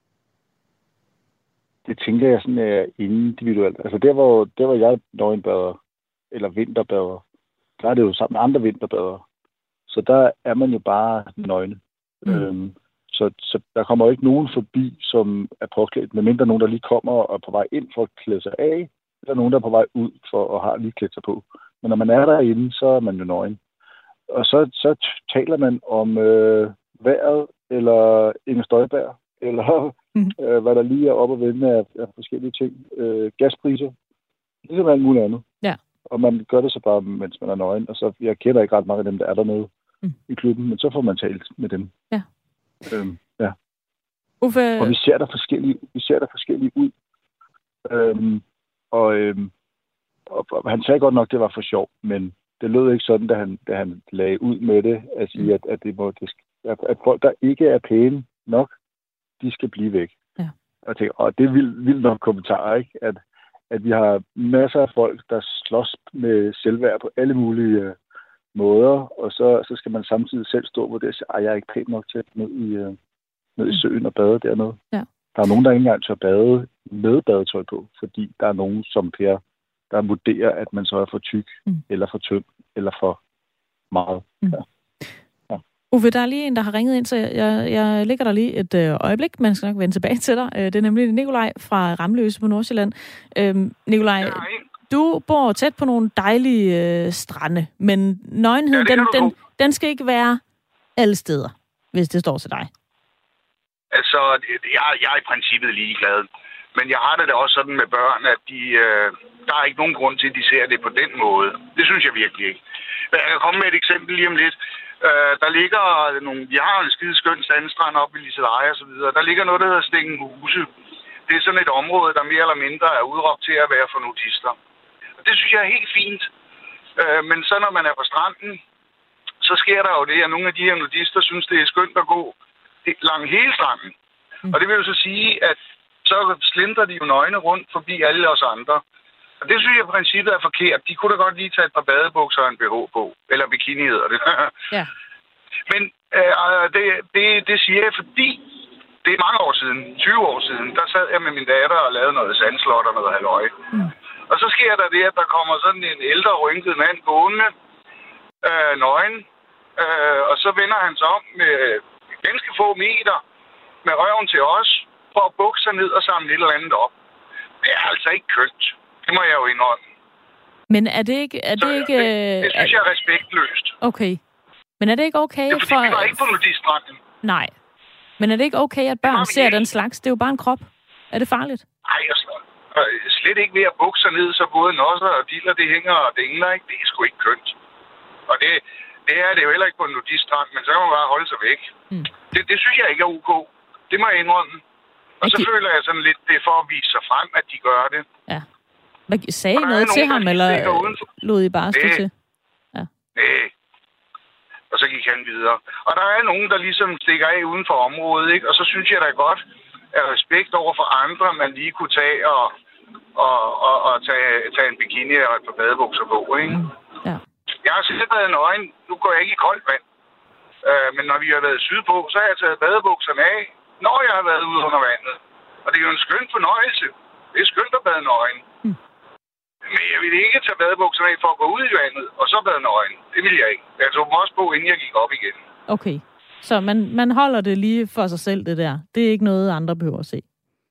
Det tænker jeg sådan er individuelt. Altså, der hvor jeg nøgenbader, eller vinterbader, der er det jo sammen med andre vinterbader. Så der er man jo bare nøgne. Så der kommer jo ikke nogen forbi, som er påklædt, medmindre nogen, der lige kommer og er på vej ind for at klæde sig af, eller nogen, der er på vej ud for at have lige klædt sig på. Men når man er derinde, så er man jo nøgen. Og så taler man om vejret, eller Inger Støjberg, eller hvad der lige er op og vende af forskellige ting. Gaspriser, ligesom alt muligt andet. Ja. Og man gør det så bare, mens man er nøgen. Og så, jeg kender ikke ret mange af dem, der er dernede i klubben, men så får man talt med dem. Ja. Ja. Uffe... Og vi ser der forskellige ud. Og han sagde godt nok, det var for sjov, men det lød ikke sådan, da han lagde ud med det, at sige, at folk, der ikke er pæne nok, de skal blive væk. Ja. Og det er vildt nok kommentar, ikke? At vi har masser af folk, der slås med selvværd på alle mulige måder, og så skal man samtidig selv stå hvor det og sige, at jeg er ikke pæn nok til at ned i søen og bade dernede. Ja. Der er nogen, der ikke engang tør bade med badetøj på, fordi der er nogen, som Per, der vurderer, at man så er for tyk, eller for tynd, eller for meget. Ja. Ja. Uffe, der er lige en, der har ringet ind, så jeg lægger dig lige et øjeblik. Man skal nok vende tilbage til dig. Det er nemlig Nikolaj fra Ramløse på Nordsjælland. Nikolaj, du bor tæt på nogle dejlige strande, men nøgenhed, den skal ikke være alle steder, hvis det står til dig. Altså, jeg er i princippet ligeglad. Men jeg har det da også sådan med børn, at der er ikke nogen grund til, at de ser det på den måde. Det synes jeg virkelig ikke. Jeg kan komme med et eksempel lige om lidt. Der ligger vi har en skide skøn sandstrand oppe i Liseleje og så videre. Der ligger noget, der hedder Stengenhuse. Det er sådan et område, der mere eller mindre er udråbt til at være for nudister. Og det synes jeg er helt fint. Men så når man er på stranden, så sker der jo det, at nogle af de her nudister synes, det er skønt at gå langt hele stranden. Og det vil jo så sige, at så slindrer de jo nøgne rundt forbi alle os andre. Og det synes jeg i princippet er forkert. De kunne da godt lige tage et par badebukser og en BH på. Eller bikini hedder det. Ja. Men det siger jeg, fordi det er mange år siden, 20 år siden, der sad jeg med min datter og lavede noget sandslot og noget halløj. Og så sker der det, at der kommer sådan en ældre rynket mand gående, nøgen, og så vender han sig om med ganske få meter med røven til os, for at bukke sig ned og samle et eller andet op. Det er altså ikke kønt. Det må jeg jo indrømme. Men er det ikke... Det synes jeg er respektløst. Okay. Men er det ikke okay det er, fordi vi var ikke på nudistranden. Nej. Men er det ikke okay, at børn ser den slags? Det er jo bare en krop. Er det farligt? Nej, slet ikke ved at bukke sig ned, så både nosser og diller, det hænger og dingler, ikke? Det er sgu ikke kønt. Og det er det jo heller ikke på en nudistrand, men så kan man bare holde sig væk. Det synes jeg ikke er ok. Det må jeg indrømme. Og så føler jeg sådan lidt, det er for at vise sig frem, at de gør det. Ja. Sagde I noget til ham, eller lod I bare stå til? Ja. Nej. Og så gik han videre. Og der er nogen, der ligesom stikker af uden for området, ikke? Og så synes jeg da godt, at respekt over for andre, man lige kunne tage og tage en bikini og et par badebukser på, ikke? Ja. Jeg har selv været nøgen. Nu går jeg ikke i koldt vand. Men når vi har været sydpå, så har jeg taget badebukserne af, når jeg har været ude under vandet. Og det er jo en skøn fornøjelse. Det er skønt at bade nøgen. Men jeg ville ikke tage badebukserne af for at gå ud i vandet, og så bade nøgen. Det ville jeg ikke. Jeg tog dem også på, inden jeg gik op igen. Okay. Så man holder det lige for sig selv, det der. Det er ikke noget, andre behøver at se.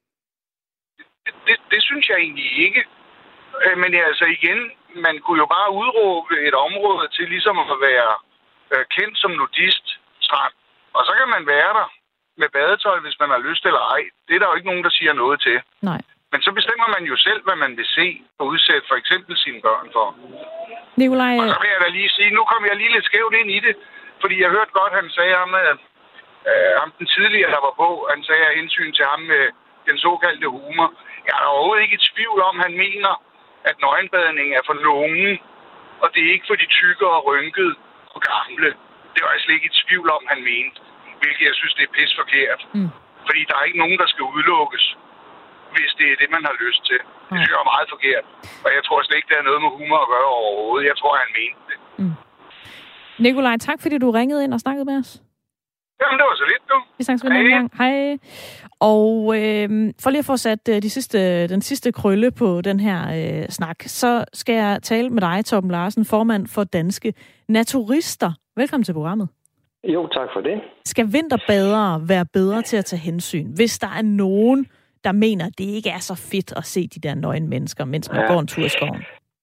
Det synes jeg egentlig ikke. Men altså igen, man kunne jo bare udråbe et område til ligesom at være kendt som nudiststrand. Og så kan man være der med badetøj, hvis man har lyst eller ej. Det er der jo ikke nogen, der siger noget til. Nej. Men så bestemmer man jo selv, hvad man vil se og udsætte for eksempel sine børn for. Nikolaj... Og så vil jeg da lige sige, nu kom jeg lige lidt skævt ind i det, fordi jeg hørte godt, han sagde ham den tidligere, der var på, han sagde af hensyn til ham med den såkaldte humor. Jeg er overhovedet ikke i tvivl om, han mener, at nøgenbadning er for nogen, og det er ikke for de tykke og rynkede og gamle. Det var jeg slet ikke i tvivl om, han mente. Hvilket jeg synes, det er pisforkert. Fordi der er ikke nogen, der skal udelukkes, hvis det er det, man har lyst til. Det synes jeg er meget forkert. Og jeg tror slet ikke, det har noget med humor at gøre overhovedet. Jeg tror, han mente det. Nikolaj, tak fordi du ringede ind og snakkede med os. Jamen, det var så lidt, du. Vi snakkes ved en gang. Hej. Og for lige at få sat den sidste krølle på den her snak, så skal jeg tale med dig, Torben Larsen, formand for Danske Naturister. Velkommen til programmet. Jo, tak for det. Skal vinterbadere være bedre til at tage hensyn, hvis der er nogen, der mener, at det ikke er så fedt at se de der nøgne mennesker, mens man går en tur i skoven?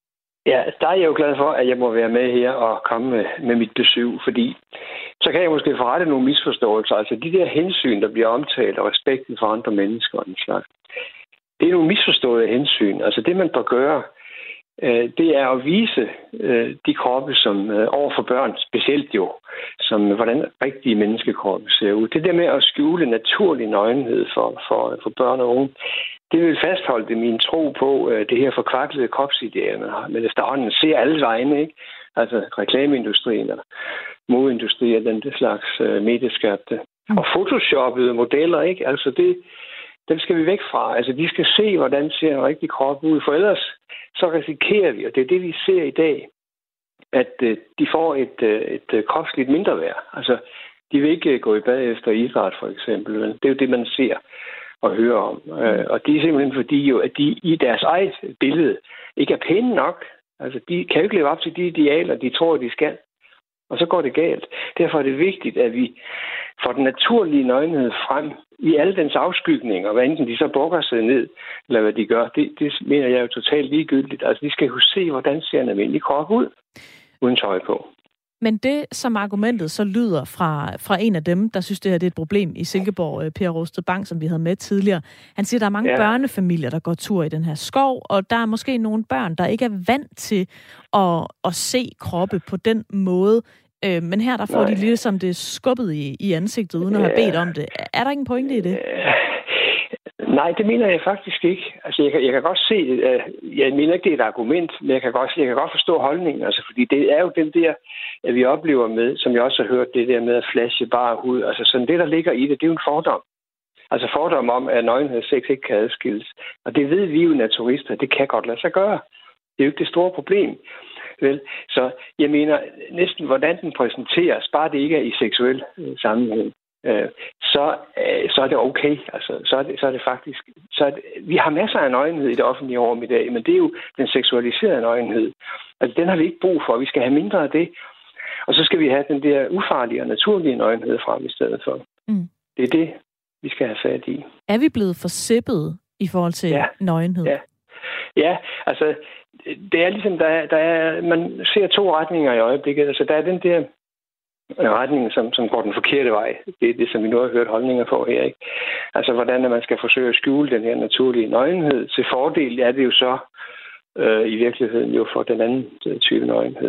Ja, der er jeg jo glad for, at jeg må være med her og komme med mit besøg, fordi så kan jeg måske forrette nogle misforståelser. Altså de der hensyn, der bliver omtalt, og respekten for andre mennesker og den slags, det er nogle misforståede hensyn. Altså det, man bør gøre, det er at vise de kroppe, som over for børn, specielt jo, som hvordan rigtige menneskekroppe ser ud. Det der med at skjule naturlig nøgenhed for børn og unge, det vil fastholde det min tro på det her forkvaklede kropsideer, man har. Men efterhånden ser alle vegne, ikke? Altså reklameindustrien og modeindustrien, den slags medieskabte. Og photoshoppede modeller, ikke? Altså dem skal vi væk fra. Altså de skal se, hvordan ser en rigtig krop ud. For ellers så risikerer vi, og det er det, vi ser i dag, at de får et kropsligt mindreværd. Altså de vil ikke gå i bad efter idræt, for eksempel. Men det er jo det, man ser og hører om. Og det er simpelthen fordi jo, at de i deres eget billede ikke er pæne nok. Altså de kan jo ikke leve op til de idealer, de tror, de skal. Og så går det galt. Derfor er det vigtigt, at vi får den naturlige nøgenhed frem i alle dens afskygninger, hvad enten de så bukker sig ned, eller hvad de gør. Det mener jeg jo totalt ligegyldigt. Altså de skal jo se, hvordan ser en almindelig krop ud, uden tøj på. Men det, som argumentet så lyder fra en af dem, der synes, det her det er et problem i Silkeborg, Per Rosted Bang, som vi havde med tidligere. Han siger, at der er mange børnefamilier, der går tur i den her skov, og der er måske nogle børn, der ikke er vant til at se kroppe på den måde. Men her, der får de ligesom det skubbet i ansigtet, uden at have bedt om det. Er der ingen pointe i det? Nej, det mener jeg faktisk ikke. Altså, jeg kan godt se, jeg mener ikke, det er et argument, men jeg kan godt forstå holdningen. Altså, fordi det er jo den der, at vi oplever med, som jeg også har hørt, det der med at flashe bare hud. Altså, sådan det, der ligger i det er jo en fordom. Altså, fordom om, at nøgenhed og sex ikke kan adskilles. Og det ved vi jo naturister, det kan godt lade sig gøre. Det er jo ikke det store problem. Vel? Så jeg mener næsten, hvordan den præsenteres, bare det ikke er i seksuel sammenhæng. Så er det okay. Altså, så er det faktisk... vi har masser af nøgenhed i det offentlige rum i dag, men det er jo den seksualiserede nøgenhed. Altså, den har vi ikke brug for. Vi skal have mindre af det. Og så skal vi have den der ufarlige og naturlige nøgenhed frem i stedet for. Mm. Det er det, vi skal have fat i. Er vi blevet forsippet i forhold til nøgenhed? Ja, altså... Det er ligesom, man ser to retninger i øjeblikket. Altså, der er den der retning, som går den forkerte vej. Det er det, som vi nu har hørt holdninger på her, ikke? Altså, hvordan man skal forsøge at skjule den her naturlige nøgenhed. Til fordel er det jo så i virkeligheden jo for den anden type nøgenhed.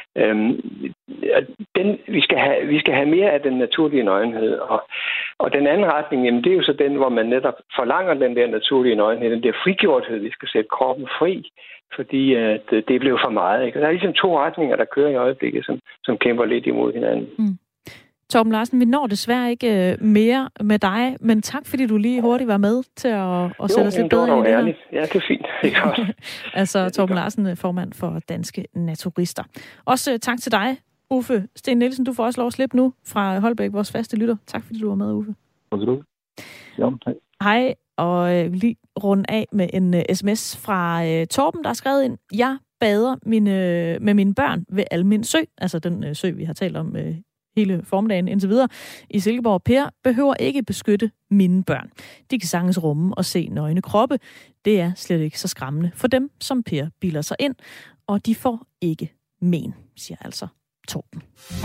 Vi skal have mere af den naturlige nøgenhed. Og den anden retning, jamen, det er jo så den, hvor man netop forlanger den der naturlige nøgenhed, den der frigjorthed, vi skal sætte kroppen fri, fordi det blev for meget. Ikke? Og der er ligesom to retninger, der kører i øjeblikket, som kæmper lidt imod hinanden. Mm. Torben Larsen, vi når desværre ikke mere med dig, men tak fordi du lige hurtigt var med til at sætte os lidt bedre ind i det her. Ja, det er fint. Det er godt. Altså Torben Larsen, formand for Danske Naturister. Også tak til dig, Uffe Sten Nielsen. Du får også lov at slippe nu fra Holbæk, vores faste lytter. Tak fordi du var med, Uffe. Hej, og lige runde af med en sms fra Torben, der har skrevet ind: Jeg bader med mine børn ved Almind Sø, altså den sø, vi har talt om hele formiddagen indtil videre i Silkeborg. Per behøver ikke beskytte mine børn. De kan sagtens rumme og se nøgne kroppe. Det er slet ikke så skræmmende for dem, som Per bilder sig ind, og de får ikke men, siger altså Torben.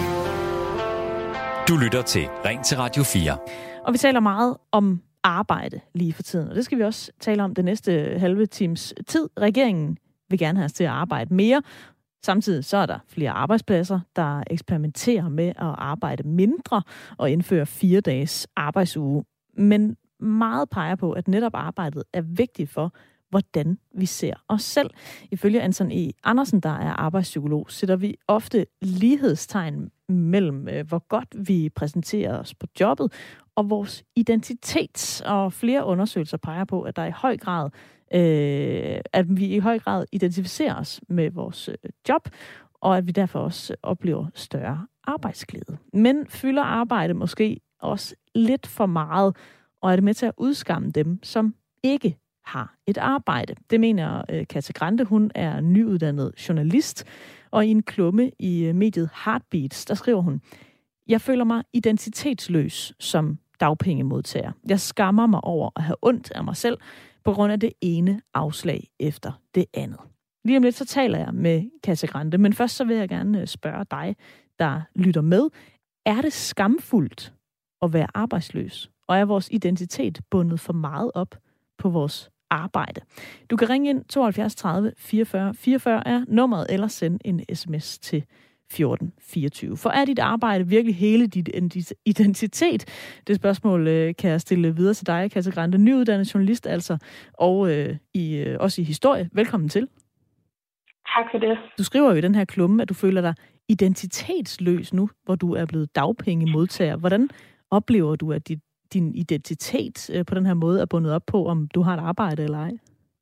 Du lytter til Ring til Radio 4. Og vi taler meget om arbejde lige for tiden, og det skal vi også tale om det næste halve times tid. Regeringen vil gerne have os til at arbejde mere. Samtidig så er der flere arbejdspladser, der eksperimenterer med at arbejde mindre og indføre 4 dages arbejdsuge. Men meget peger på, at netop arbejdet er vigtigt for, hvordan vi ser os selv. Ifølge Anton E. Andersen, der er arbejdspsykolog, sætter vi ofte lighedstegn mellem, hvor godt vi præsenterer os på jobbet og vores identitet. Og flere undersøgelser peger på, at der i høj grad at vi i høj grad identificerer os med vores job, og at vi derfor også oplever større arbejdsglæde. Men fylder arbejde måske også lidt for meget, og er det med til at udskamme dem, som ikke har et arbejde. Det mener Katja Grande. Hun er nyuddannet journalist, og i en klumme i mediet Heartbeats, der skriver hun: Jeg føler mig identitetsløs som dagpengemodtager. Jeg skammer mig over at have ondt af mig selv, på grund af det ene afslag efter det andet. Lige om lidt, så taler jeg med Katja Grande, men først så vil jeg gerne spørge dig, der lytter med. Er det skamfuldt at være arbejdsløs? Og er vores identitet bundet for meget op på vores arbejde? Du kan ringe ind 72 30 44 44 er nummeret, eller sende en sms til 1424. For er dit arbejde virkelig hele dit identitet? Det spørgsmål kan jeg stille videre til dig, Katja Grande, nyuddannet journalist altså, og også i historie. Velkommen til. Tak for det. Du skriver jo i den her klumme, at du føler dig identitetsløs nu, hvor du er blevet dagpengemodtager. Hvordan oplever du, at din identitet på den her måde er bundet op på, om du har et arbejde eller ej?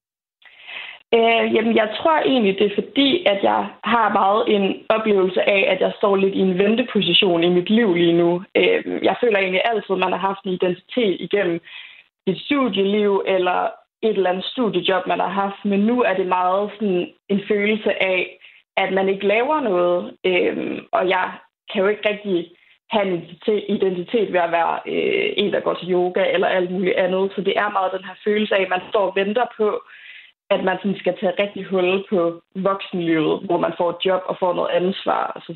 Jamen, jeg tror egentlig, det er fordi, at jeg har meget en oplevelse af, at jeg står lidt i en venteposition i mit liv lige nu. Jeg føler egentlig altid, at man har haft en identitet igennem sit studieliv, eller et eller andet studiejob, man har haft. Men nu er det meget sådan en følelse af, at man ikke laver noget. Og jeg kan jo ikke rigtig have en identitet ved at være en, der går til yoga eller alt muligt andet. Så det er meget den her følelse af, at man står og venter på, at man sådan skal tage rigtig hul på voksenlivet, hvor man får et job og får noget ansvar osv.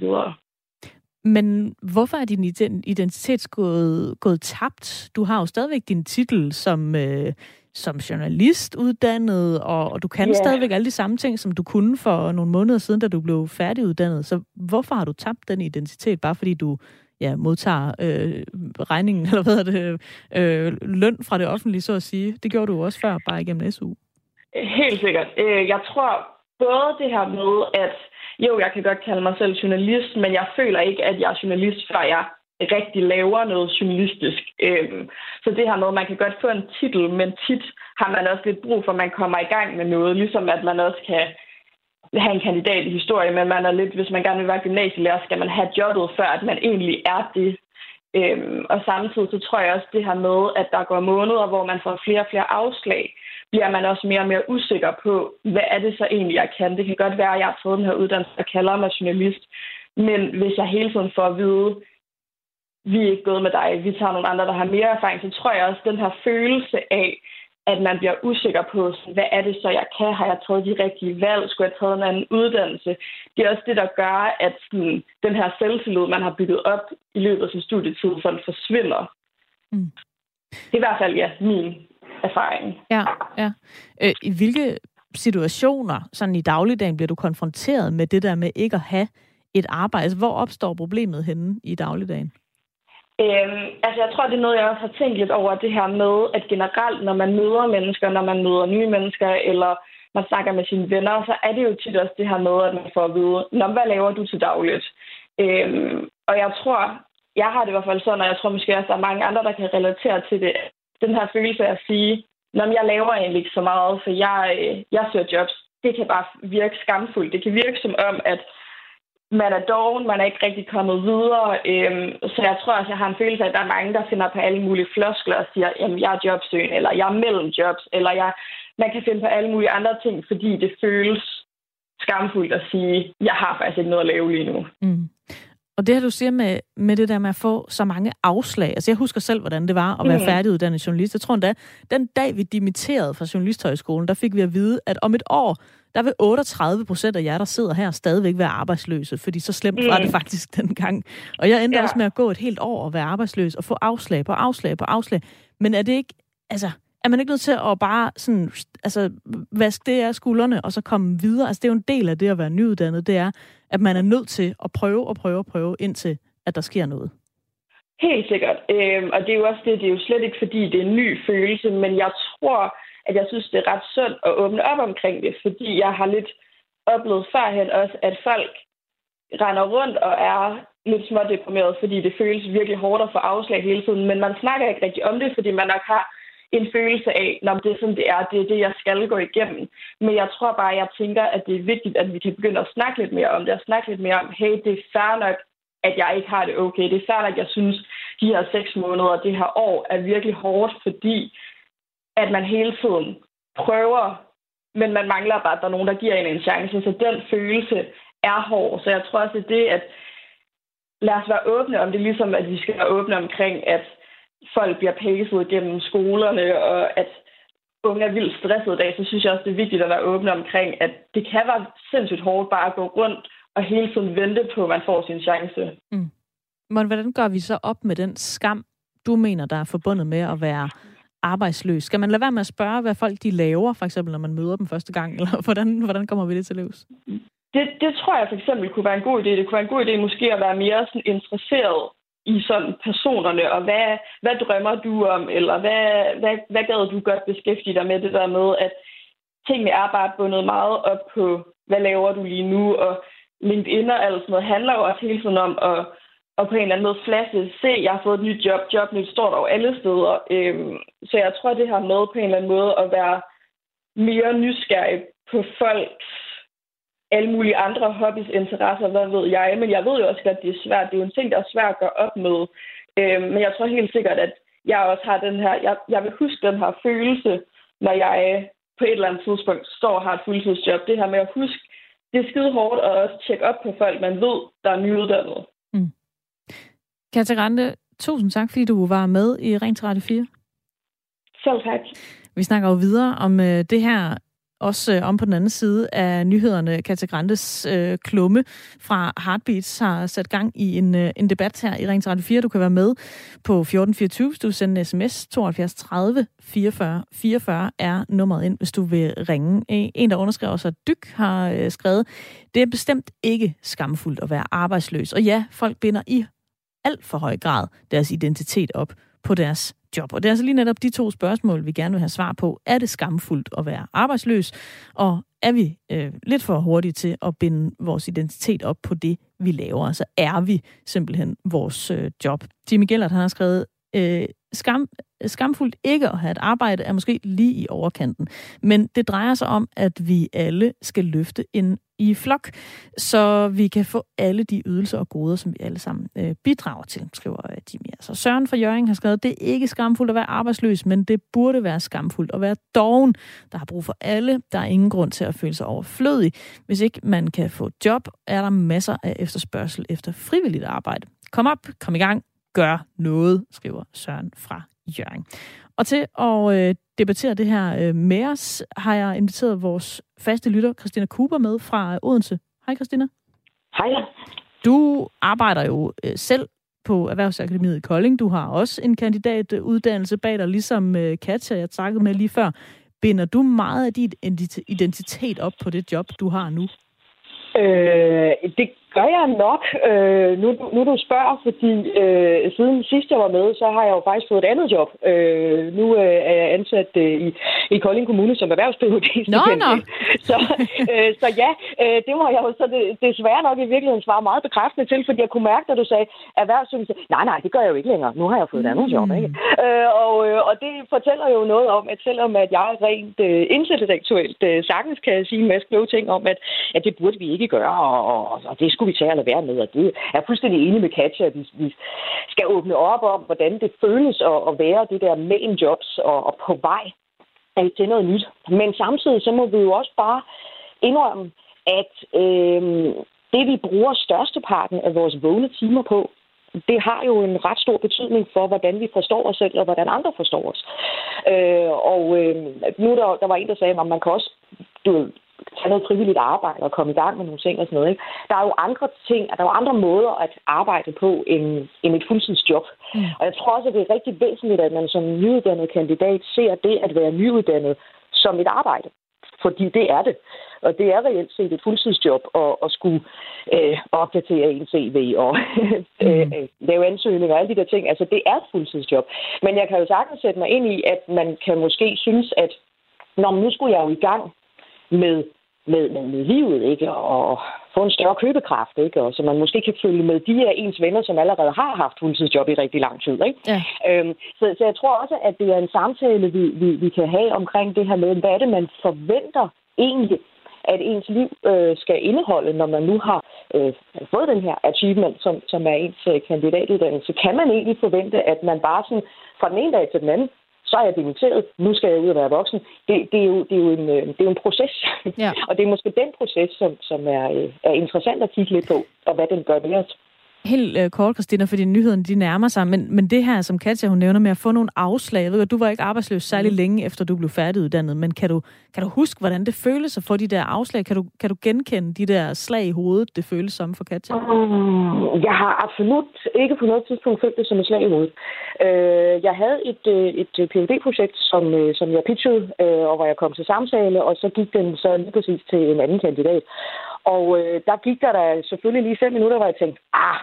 Men hvorfor er din identitet gået tabt? Du har jo stadigvæk din titel som journalist uddannet, og du kan stadigvæk alle de samme ting, som du kunne for nogle måneder siden, da du blev færdiguddannet. Så hvorfor har du tabt den identitet? Bare fordi du modtager regningen, eller hvad er det, løn fra det offentlige, så at sige. Det gjorde du også før, bare igennem SU. Helt sikkert. Jeg tror både det her med, at jeg kan godt kalde mig selv journalist, men jeg føler ikke, at jeg er journalist, før jeg rigtig laver noget journalistisk. Så det her med, at man kan godt få en titel, men tit har man også lidt brug for, at man kommer i gang med noget, ligesom at man også kan have en kandidat i historie, men man er lidt, hvis man gerne vil være gymnasielærer, skal man have jobbet, før at man egentlig er det. Og samtidig så tror jeg også det her med, at der går måneder, hvor man får flere og flere afslag, bliver man også mere og mere usikker på, hvad er det så egentlig, jeg kan. Det kan godt være, at jeg har fået den her uddannelse, der kalder mig journalist, men hvis jeg hele tiden får at vide, vi er ikke gået med dig, vi tager nogle andre, der har mere erfaring, så tror jeg også, at den her følelse af, at man bliver usikker på, hvad er det så, jeg kan? Har jeg taget de rigtige valg? Skulle jeg taget en anden uddannelse? Det er også det, der gør, at den her selvtillid, man har bygget op i løbet af sin studietid, sådan forsvinder. Mm. Det er i hvert fald, min erfaring. Ja. I hvilke situationer, sådan i dagligdagen, bliver du konfronteret med det der med ikke at have et arbejde? Altså, hvor opstår problemet henne i dagligdagen? Jeg tror, det er noget, jeg også har tænkt lidt over, det her med, at generelt, når man møder mennesker, når man møder nye mennesker, eller man snakker med sine venner, så er det jo tit også det her med, at man får at vide, hvad laver du til dagligt? Og jeg tror, jeg har det i hvert fald sådan, og jeg tror måske også, der er mange andre, der kan relatere til det. Den her følelse af at sige, jeg laver egentlig ikke så meget, for jeg søger jobs. Det kan bare virke skamfuldt. Det kan virke som om, at man er doven, man er ikke rigtig kommet videre. Så jeg tror også, jeg har en følelse af, at der er mange, der finder på alle mulige floskler og siger, jamen jeg er jobsøgende, eller jeg er mellem jobs, eller man kan finde på alle mulige andre ting, fordi det føles skamfuldt at sige, jeg har faktisk ikke noget at lave lige nu. Mm. Og det her, du siger med det der med at få så mange afslag. Altså, jeg husker selv, hvordan det var at være færdiguddannet journalist. Jeg tror endda, den dag vi dimitterede fra Journalisthøjskolen, der fik vi at vide, at om et år, der vil 38% af jer, der sidder her, stadigvæk være arbejdsløse. Fordi så slemt var det faktisk dengang. Og jeg endte også med at gå et helt år og være arbejdsløs og få afslag på afslag på afslag. Men er det ikke, er man ikke nødt til at bare sådan, vaske det af skuldrene og så komme videre? Altså, det er jo en del af det at være nyuddannet, det er, at man er nødt til at prøve, indtil at der sker noget. Helt sikkert. Og det er jo også det er jo slet ikke, fordi det er en ny følelse, men jeg tror, at jeg synes, det er ret sundt at åbne op omkring det, fordi jeg har lidt oplevet førhen også, at folk render rundt og er lidt smådeprimeret, fordi det føles virkelig hårdt at få afslag hele tiden, men man snakker ikke rigtig om det, fordi man nok har en følelse af, når det er sådan, det er det, jeg skal gå igennem. Men jeg tror bare, jeg tænker, at det er vigtigt, at vi kan begynde at snakke lidt mere om det, og snakke lidt mere om, hey, det er fair nok, at jeg ikke har det okay. Det er fair nok, at jeg synes, de her 6 måneder, det her år, er virkelig hårdt, fordi at man hele tiden prøver, men man mangler bare, at der er nogen, der giver en chance. Så den følelse er hård. Så jeg tror også, det at lad os være åbne om det, ligesom at vi skal være åbne omkring, at folk bliver pacet gennem skolerne, og at unge er vildt stresset i dag, så synes jeg også, det er vigtigt at være åbne omkring, at det kan være sindssygt hårdt bare at gå rundt og hele tiden vente på, at man får sin chance. Mm. Men hvordan gør vi så op med den skam, du mener, der er forbundet med at være arbejdsløs? Skal man lade være med at spørge, hvad folk de laver, for eksempel når man møder dem første gang, eller hvordan kommer vi det til livs? Det tror jeg for eksempel kunne være en god idé. Det kunne være en god idé måske at være mere sådan interesseret i sådan personerne, og hvad drømmer du om, eller hvad gad du godt beskæftige dig med, det der med, at tingene er bare bundet meget op på, hvad laver du lige nu, og LinkedIn og alt sådan noget handler jo også hele tiden om at på en eller anden måde flashe, se, jeg har fået et nyt job nyt står der jo alle steder. Så jeg tror, det her med på en eller anden måde at være mere nysgerrig på folks alle mulige andre hobbies, interesser, hvad ved jeg. Men jeg ved jo også godt, at det er svært. Det er jo en ting, der er svært at gøre op med. Men jeg tror helt sikkert, at jeg også har den her... Jeg vil huske den her følelse, når jeg på et eller andet tidspunkt står og har et fuldtidsjob. Det her med at huske, det er skide hårdt at også tjekke op på folk, man ved, der er nyuddannede. Mm. Katja Grande, tusind tak, fordi du var med i Ring til Radio 4. Selv tak. Vi snakker jo videre om det her, også om på den anden side af nyhederne. Katja Grandes klumme fra Heartbeats har sat gang i en debat her i Ring til Radio 4. Du kan være med på 1424, hvis du sender en sms. 72 30 44 44 er nummeret ind, hvis du vil ringe. En, der underskriver sig Dyk, har skrevet, det er bestemt ikke skamfuldt at være arbejdsløs. Og ja, folk binder i alt for høj grad deres identitet op på deres job. Og det er altså lige netop de to spørgsmål, vi gerne vil have svar på. Er det skamfuldt at være arbejdsløs? Og er vi lidt for hurtige til at binde vores identitet op på det, vi laver? Altså er vi simpelthen vores job? Jimmy Gellert, han har skrevet, skamfuldt ikke at have et arbejde er måske lige i overkanten. Men det drejer sig om, at vi alle skal løfte en i flok, så vi kan få alle de ydelser og goder, som vi alle sammen bidrager til, skriver Jimmy. Altså Søren fra Hjørring har skrevet, det er ikke skamfuldt at være arbejdsløs, men det burde være skamfuldt at være doven. Der har brug for alle. Der er ingen grund til at føle sig overflødig. Hvis ikke man kan få job, er der masser af efterspørgsel efter frivilligt arbejde. Kom op, kom i gang, gør noget, skriver Søren fra Hjørring. Og til at debattere det her med os, har jeg inviteret vores faste lytter, Christina Cooper, med fra Odense. Hej Christina. Hej. Du arbejder jo selv på Erhvervsakademiet i Kolding. Du har også en kandidatuddannelse bag dig, ligesom Katja, jeg takkede med lige før. Binder du meget af dit identitet op på det job, du har nu? Det gør jeg nok. Nu du spørger, fordi siden sidst jeg var med, så har jeg jo faktisk fået et andet job. Nu er jeg ansat i Kolding Kommune som erhvervspædagog. Nå. Så ja, det må jeg jo så desværre nok i virkeligheden svare meget bekræftende til, fordi jeg kunne mærke, da du sagde erhvervsspædagog. Nej, det gør jeg jo ikke længere. Nu har jeg fået et andet job, ikke? Og det fortæller jo noget om, at selvom at jeg rent intellektuelt sagtens kan sige en masse kloge ting om, at det burde vi ikke gøre, og det skulle vi tage at lade være med, og det er fuldstændig enig med Katja, at vi skal åbne op om, hvordan det føles at være det der mellem jobs og på vej til noget nyt. Men samtidig så må vi jo også bare indrømme, at det vi bruger størsteparten af vores vågne timer på, det har jo en ret stor betydning for, hvordan vi forstår os selv, og hvordan andre forstår os. Nu der var en, der sagde, at man kan også tage noget frivilligt arbejde og komme i gang med nogle ting og sådan noget. Ikke? Der er jo andre ting, der er jo andre måder at arbejde på end et fuldtidsjob. Og jeg tror også, at det er rigtig væsentligt, at man som nyuddannet kandidat ser det at være nyuddannet som et arbejde. Fordi det er det. Og det er reelt set et fuldtidsjob at skulle opdatere en CV og lave ansøgninger og alle de der ting. Altså, det er et fuldtidsjob. Men jeg kan jo sagtens sætte mig ind i, at man kan måske synes, at nu skulle jeg jo i gang med livet, ikke? Og få en større købekraft, ikke? Og så man måske kan følge med de her ens venner, som allerede har haft fuldtidsjob i rigtig lang tid, ikke? Ja. Så jeg tror også, at det er en samtale, vi kan have omkring det her med, hvad er det, man forventer egentlig, at ens liv skal indeholde, når man nu har fået den her achievement, som er ens kandidatuddannelse. Kan man egentlig forvente, at man bare sådan fra den ene dag til den anden, så er jeg dimitteret, nu skal jeg ud og være voksen. Det er jo en proces. Ja. Og det er måske den proces, som er interessant at kigge lidt på, og hvad den gør med os. Helt kort, Christina, fordi nyhederne de nærmer sig, men det her, som Katja hun nævner med at få nogle afslag, jeg ved at du var ikke arbejdsløs særlig længe efter du blev færdiguddannet, men kan du huske, hvordan det føles at få de der afslag? Kan du genkende de der slag i hovedet, det føles som for Katja? Jeg har absolut ikke på noget tidspunkt følt det som et slag i hovedet. Jeg havde et PhD-projekt, som jeg pitchede, og hvor jeg kom til samtale, og så gik den så lige præcis til en anden kandidat. Og der gik der selvfølgelig lige 5 minutter, hvor jeg tænkte,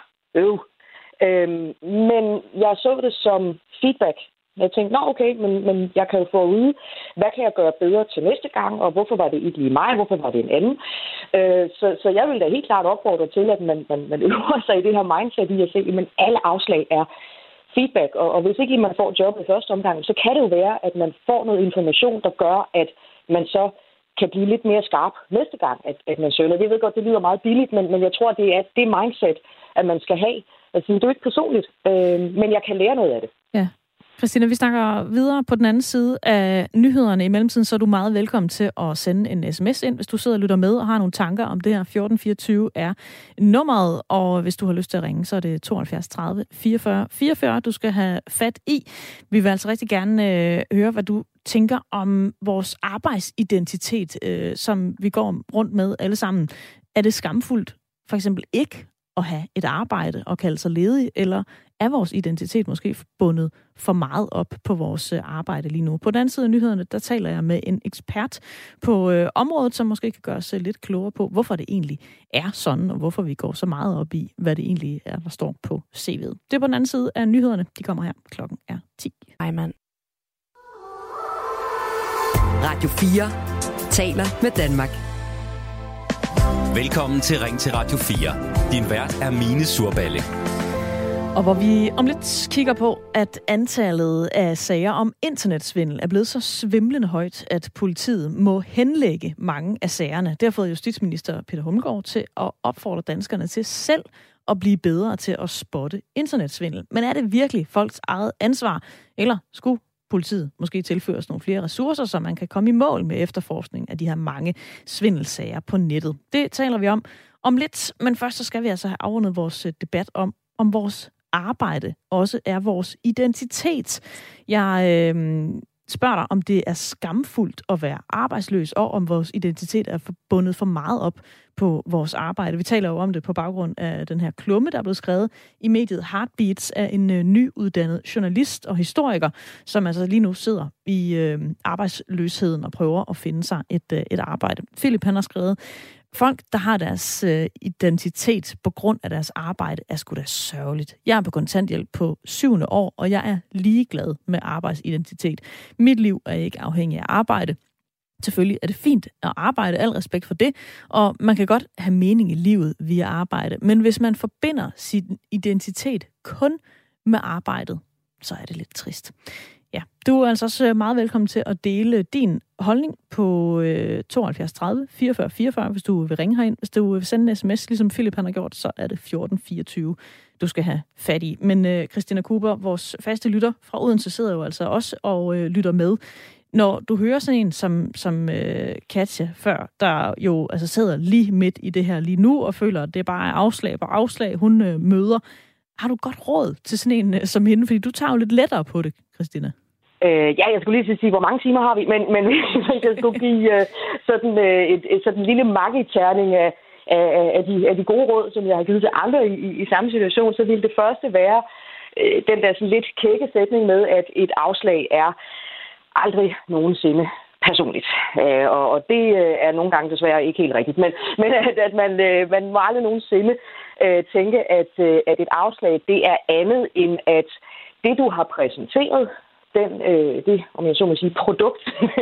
men jeg så det som feedback. Jeg tænkte, okay, men jeg kan jo få at vide, hvad kan jeg gøre bedre til næste gang, og hvorfor var det ikke lige mig, hvorfor var det en anden? Så jeg vil da helt klart opfordre til, at man øver sig i det her mindset i at se, men alle afslag er feedback, og hvis ikke man får jobbet i første omgang, så kan det jo være, at man får noget information, der gør, at man så kan blive lidt mere skarp næste gang, at man søger. Jeg ved godt, det lyder meget billigt, men jeg tror, det er det mindset, at man skal have. Altså, det er jo ikke personligt, men jeg kan lære noget af det. Ja. Christina, vi snakker videre på den anden side af nyhederne. I mellemtiden så er du meget velkommen til at sende en sms ind, hvis du sidder og lytter med og har nogle tanker om det her. 1424 er nummeret, og hvis du har lyst til at ringe, så er det 72 30 44 44, du skal have fat i. Vi vil altså rigtig gerne høre, hvad du tænker om vores arbejdsidentitet, som vi går rundt med alle sammen. Er det skamfuldt for eksempel ikke at have et arbejde og kalde sig ledig, eller er vores identitet måske bundet for meget op på vores arbejde lige nu? På den anden side af nyhederne, der taler jeg med en ekspert på området, som måske kan gøre os lidt klogere på, hvorfor det egentlig er sådan, og hvorfor vi går så meget op i, hvad det egentlig er, der står på CV'et. Det er på den anden side af nyhederne. De kommer her. Klokken er 10. Hej, mand. Radio 4 taler med Danmark. Velkommen til Ring til Radio 4. Din vært er Mine Surballe. Og hvor vi om lidt kigger på, at antallet af sager om internetsvindel er blevet så svimlende højt, at politiet må henlægge mange af sagerne. Det har fået justitsminister Peter Hummelgaard til at opfordre danskerne til selv at blive bedre til at spotte internetsvindel. Men er det virkelig folks eget ansvar, eller skulle politiet måske tilføres nogle flere ressourcer, så man kan komme i mål med efterforskning af de her mange svindelsager på nettet? Det taler vi om lidt, men først så skal vi altså have afrundet vores debat om vores arbejde også er vores identitet. Jeg spørger dig, om det er skamfuldt at være arbejdsløs, og om vores identitet er forbundet for meget op på vores arbejde. Vi taler jo om det på baggrund af den her klumme, der er blevet skrevet i mediet Heartbeats af en nyuddannet journalist og historiker, som altså lige nu sidder i arbejdsløsheden og prøver at finde sig et arbejde. Philip, han har skrevet: folk, der har deres identitet på grund af deres arbejde, er sgu da sørgeligt. Jeg er på kontanthjælp på 7. år, og jeg er ligeglad med arbejdsidentitet. Mit liv er ikke afhængig af arbejde. Selvfølgelig er det fint at arbejde, al respekt for det, og man kan godt have mening i livet via arbejde. Men hvis man forbinder sin identitet kun med arbejdet, så er det lidt trist. Ja, du er altså også meget velkommen til at dele din holdning på 72 30 44 44, hvis du vil ringe herind. Hvis du vil sende en sms, ligesom Philip han har gjort, så er det 1424, du skal have fat i. Men Christina Cooper, vores faste lytter fra Odense, sidder jo altså også og lytter med. Når du hører sådan en som Katja før, der jo altså sidder lige midt i det her lige nu, og føler, at det bare er afslag på afslag, hun møder, har du godt råd til sådan en som hende? Fordi du tager jo lidt lettere på det, Christina. Ja, jeg skulle lige sige, hvor mange timer har vi, men hvis jeg skulle give sådan en lille magiterning af de gode råd, som jeg har givet til andre i samme situation, så ville det første være den der sådan lidt kække sætning med, at et afslag er aldrig nogensinde personligt. Og det er nogle gange desværre ikke helt rigtigt, men at man må aldrig nogensinde tænke, at et afslag, det er andet end at det, du har præsenteret, det, om jeg så må sige, produkt,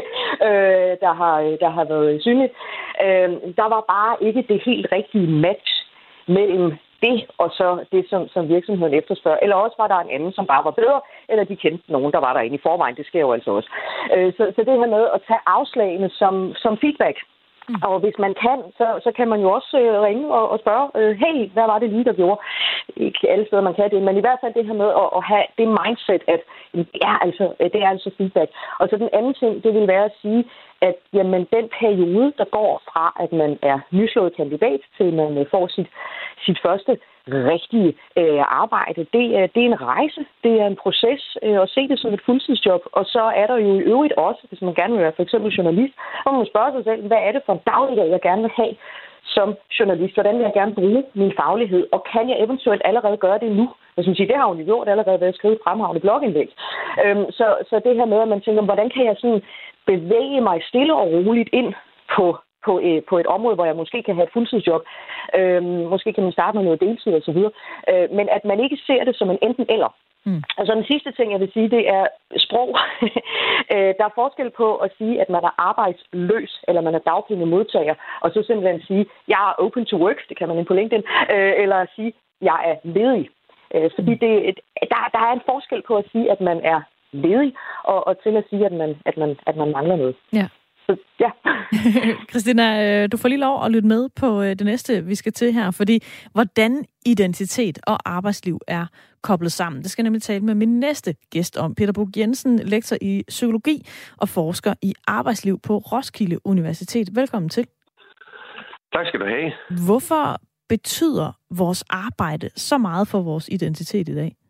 der har været synligt, der var bare ikke det helt rigtige match mellem det og så det, som virksomheden efterspørger. Eller også var der en anden, som bare var bedre, eller de kendte nogen, der var derinde i forvejen. Det sker jo altså også. Så det her med at tage afslagene som feedback. Og hvis man kan, så kan man jo også ringe og spørge, hey, hvad var det lige, der gjorde? Ikke alle steder, man kan det, men i hvert fald det her med at have det mindset, at det er altså feedback. Og så den anden ting, det vil være at sige, at jamen, den periode, der går fra, at man er nyslået kandidat, til man får sit første rigtige arbejde. Det er en rejse, det er en proces at se det som et fuldtidsjob. Og så er der jo i øvrigt også, hvis man gerne vil være for eksempel journalist, hvor man spørger sig selv, hvad er det for en dagligdag, jeg gerne vil have som journalist? Hvordan vil jeg gerne bruge min faglighed? Og kan jeg eventuelt allerede gøre det nu? Jeg synes, det har hun jo gjort allerede ved at skrive et fremragende blogindlæg. Så det her med, at man tænker, hvordan kan jeg sådan bevæge mig stille og roligt ind på et område, hvor jeg måske kan have et fuldtidsjob. Måske kan man starte med noget deltid og så videre. Men at man ikke ser det som en enten eller. Altså den sidste ting, jeg vil sige, det er sprog. Der er forskel på at sige, at man er arbejdsløs, eller man er dagpengemodtager, og så simpelthen sige, jeg er open to work, det kan man ind på LinkedIn, eller at sige, jeg er ledig. Fordi der er en forskel på at sige, at man er ledig, og til at sige, at man mangler noget. Ja. Så, ja. Christina, du får lige lov at lytte med på det næste, vi skal til her, fordi hvordan identitet og arbejdsliv er koblet sammen. Det skal jeg nemlig tale med min næste gæst om. Peter Buch Jensen, lektor i psykologi og forsker i arbejdsliv på Roskilde Universitet. Velkommen til. Tak skal du have. Hvorfor betyder vores arbejde så meget for vores identitet i dag?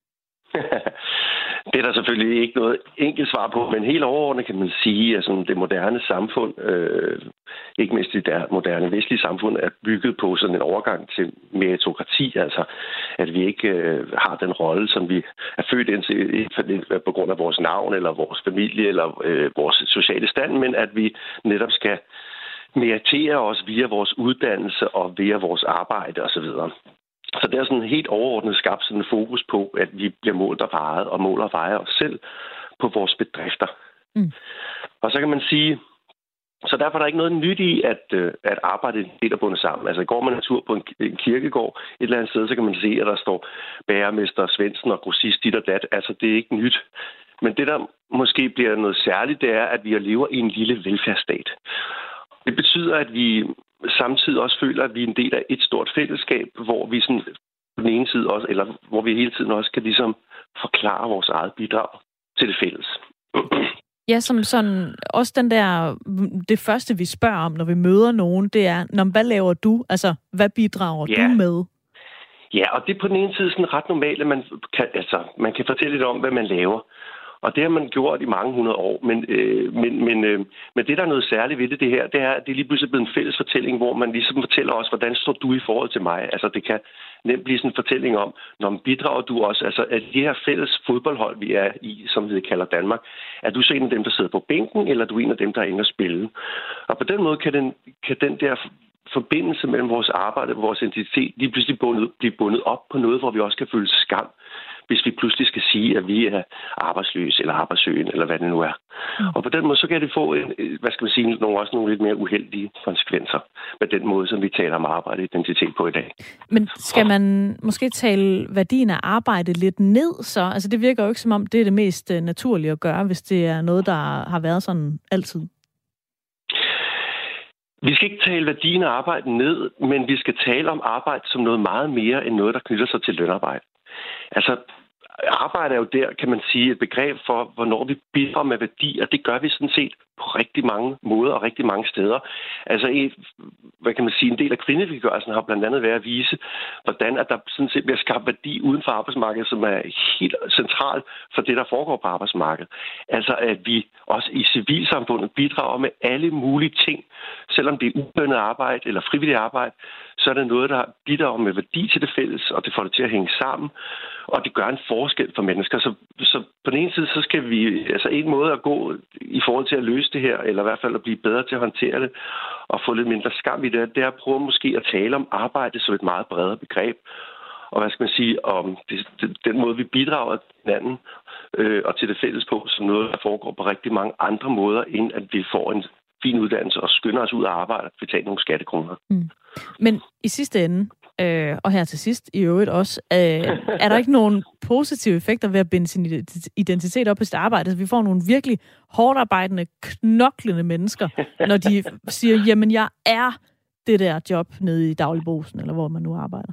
Det er der selvfølgelig ikke noget enkelt svar på, men helt overordnet kan man sige, at sådan det moderne samfund, ikke mindst det moderne vestlige samfund, er bygget på sådan en overgang til meritokrati, altså at vi ikke har den rolle, som vi er født ind til på grund af vores navn, eller vores familie, eller vores sociale stand, men at vi netop skal meritere os via vores uddannelse og via vores arbejde osv. Så det er sådan helt overordnet skabt sådan en fokus på, at vi bliver målt og vejet, og måler og vejer os selv på vores bedrifter. Og så kan man sige, så derfor er der ikke noget nyt i, at arbejdet er bundet sammen. Altså går man en tur på en kirkegård et eller andet sted, så kan man se, at der står bagermester Svendsen og grossist dit og dat. Altså det er ikke nyt. Men det, der måske bliver noget særligt, det er, at vi lever i en lille velfærdsstat. Det betyder, at vi samtidig også føler, at vi er en del af et stort fællesskab, hvor vi sådan på den ene side også, eller hvor vi hele tiden også kan ligesom forklare vores eget bidrag til det fælles. Ja, som sådan, også det første, vi spørger om, når vi møder nogen, det er, hvad laver du? Altså, hvad bidrager du med? Ja, og det er på den ene side sådan ret normalt, at man kan fortælle lidt om, hvad man laver. Og det har man gjort i mange hundrede år. Men det, der er noget særligt ved det her, det er, at det er lige pludselig blevet en fælles fortælling, hvor man ligesom fortæller os, hvordan står du i forhold til mig. Altså det kan nemt blive sådan en fortælling om, når man bidrager du også, altså at det her fælles fodboldhold, vi er i, som vi kalder Danmark, er du så en af dem, der sidder på bænken, eller er du en af dem, der er inde og spille? Og på den måde kan den der forbindelse mellem vores arbejde og vores identitet lige pludselig blive bundet op på noget, hvor vi også kan føle skam, hvis vi pludselig skal sige, at vi er arbejdsløse eller arbejdssøgende, eller hvad det nu er. Og på den måde, så kan det få nogle lidt mere uheldige konsekvenser med den måde, som vi taler om arbejde og identitet på i dag. Men skal man måske tale værdien af arbejde lidt ned så? Altså det virker jo ikke som om, det er det mest naturlige at gøre, hvis det er noget, der har været sådan altid. Vi skal ikke tale værdien af arbejde ned, men vi skal tale om arbejde som noget meget mere end noget, der knytter sig til lønarbejde. Altså, arbejde er jo der, kan man sige, et begreb for, hvornår vi bidrager med værdi, og det gør vi sådan set på rigtig mange måder og rigtig mange steder. Altså, en del af kvindefrigørelsen har blandt andet været at vise, hvordan at der sådan set bliver skabt værdi uden for arbejdsmarkedet, som er helt centralt for det, der foregår på arbejdsmarkedet. Altså, at vi også i civilsamfundet bidrager med alle mulige ting, selvom det er ulønnet arbejde eller frivilligt arbejde, så er det noget, der bidrager med værdi til det fælles, og det får det til at hænge sammen, og det gør en forskel for mennesker. Så på den ene side, så skal vi, altså en måde at gå i forhold til at løse det her, eller i hvert fald at blive bedre til at håndtere det, og få lidt mindre skam i det, det er at prøve måske at tale om arbejde som et meget bredere begreb. Og hvad skal man sige, om den måde, vi bidrager til hinanden og til det fælles på, som noget, der foregår på rigtig mange andre måder, end at vi får en fin uddannelse og skynder os ud af arbejde og betale nogle skattekroner. Men i sidste ende, og her til sidst i øvrigt også, er der ikke nogen positive effekter ved at binde sin identitet op på sit arbejde? Altså, vi får nogle virkelig hårdt arbejdende, knoklende mennesker, når de siger, jamen jeg er det der job nede i Dagligbrugsen, eller hvor man nu arbejder.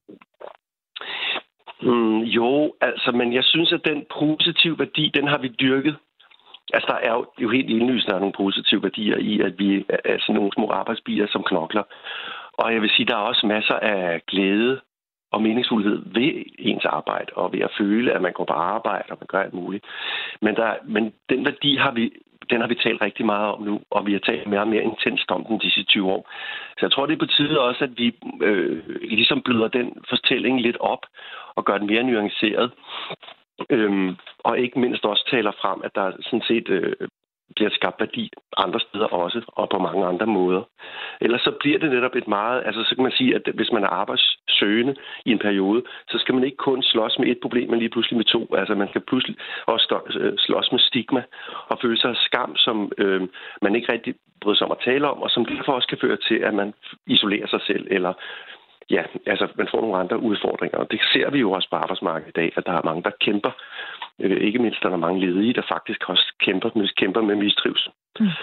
Men jeg synes, at den positive værdi, den har vi dyrket. Altså, der er jo helt indlysende nogle positive værdier i, at vi er sådan nogle små arbejdsbier, som knokler. Og jeg vil sige, der er også masser af glæde og meningsfuldhed ved ens arbejde, og ved at føle, at man går på arbejde, og man gør alt muligt. Men den værdi den har vi talt rigtig meget om nu, og vi har talt mere og mere intenst om den de sidste 20 år. Så jeg tror, det betyder også, at vi ligesom bløder den fortælling lidt op, og gør den mere nuanceret. Og ikke mindst også taler frem, at der sådan set bliver skabt værdi andre steder også, og på mange andre måder. Ellers så bliver det netop et meget, altså så kan man sige, at hvis man er arbejdssøgende i en periode, så skal man ikke kun slås med et problem, men lige pludselig med to. Altså man skal pludselig også slås med stigma og føle sig skam, som man ikke rigtig bryder sig om at tale om, og som derfor også kan føre til, at man isolerer sig selv, eller ja, altså man får nogle andre udfordringer. Og det ser vi jo også på arbejdsmarkedet i dag, at der er mange, der kæmper. Ikke mindst, der er mange ledige, der faktisk også kæmper med mistrivsel.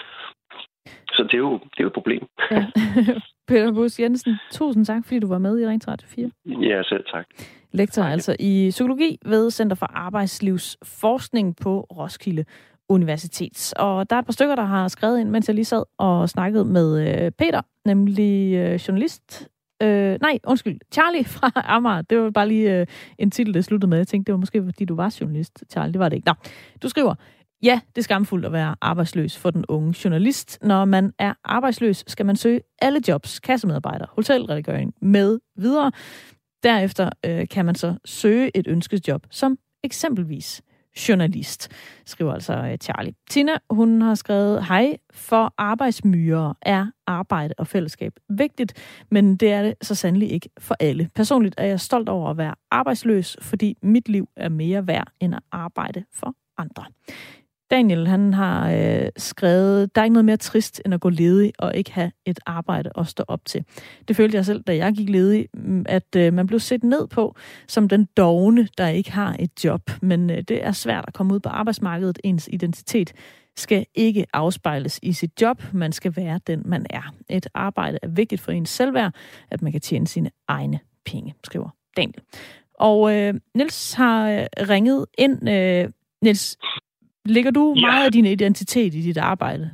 Så det er jo et problem. Ja. Peter Buus Jensen, tusind tak, fordi du var med i Ring til Radio 4. Ja, selv tak. Lektor altså i psykologi ved Center for Arbejdslivsforskning på Roskilde Universitet. Og der er et par stykker, der har skrevet ind, mens jeg lige sad og snakkede med Peter, nemlig journalist. Charlie fra Amager. Det var bare lige en titel, det sluttede med. Jeg tænkte, det var måske, fordi du var journalist, Charlie. Det var det ikke. Nå, du skriver, ja, det er skamfuldt at være arbejdsløs for den unge journalist. Når man er arbejdsløs, skal man søge alle jobs, kassemedarbejder, hotelredigering med videre. Derefter kan man så søge et ønsket job, som eksempelvis journalist, skriver altså Charlie. Tina, hun har skrevet, hej, for arbejdsmyrer er arbejde og fællesskab vigtigt, men det er det så sandelig ikke for alle. Personligt er jeg stolt over at være arbejdsløs, fordi mit liv er mere værd end at arbejde for andre. Daniel, han har skrevet, der er ikke noget mere trist end at gå ledig og ikke have et arbejde at stå op til. Det følte jeg selv, da jeg gik ledig, at man blev set ned på som den dovne, der ikke har et job. Men det er svært at komme ud på arbejdsmarkedet. Ens identitet skal ikke afspejles i sit job. Man skal være den, man er. Et arbejde er vigtigt for ens selvværd, at man kan tjene sine egne penge, skriver Daniel. Og Niels har ringet ind. Niels, lægger du meget af din identitet i dit arbejde?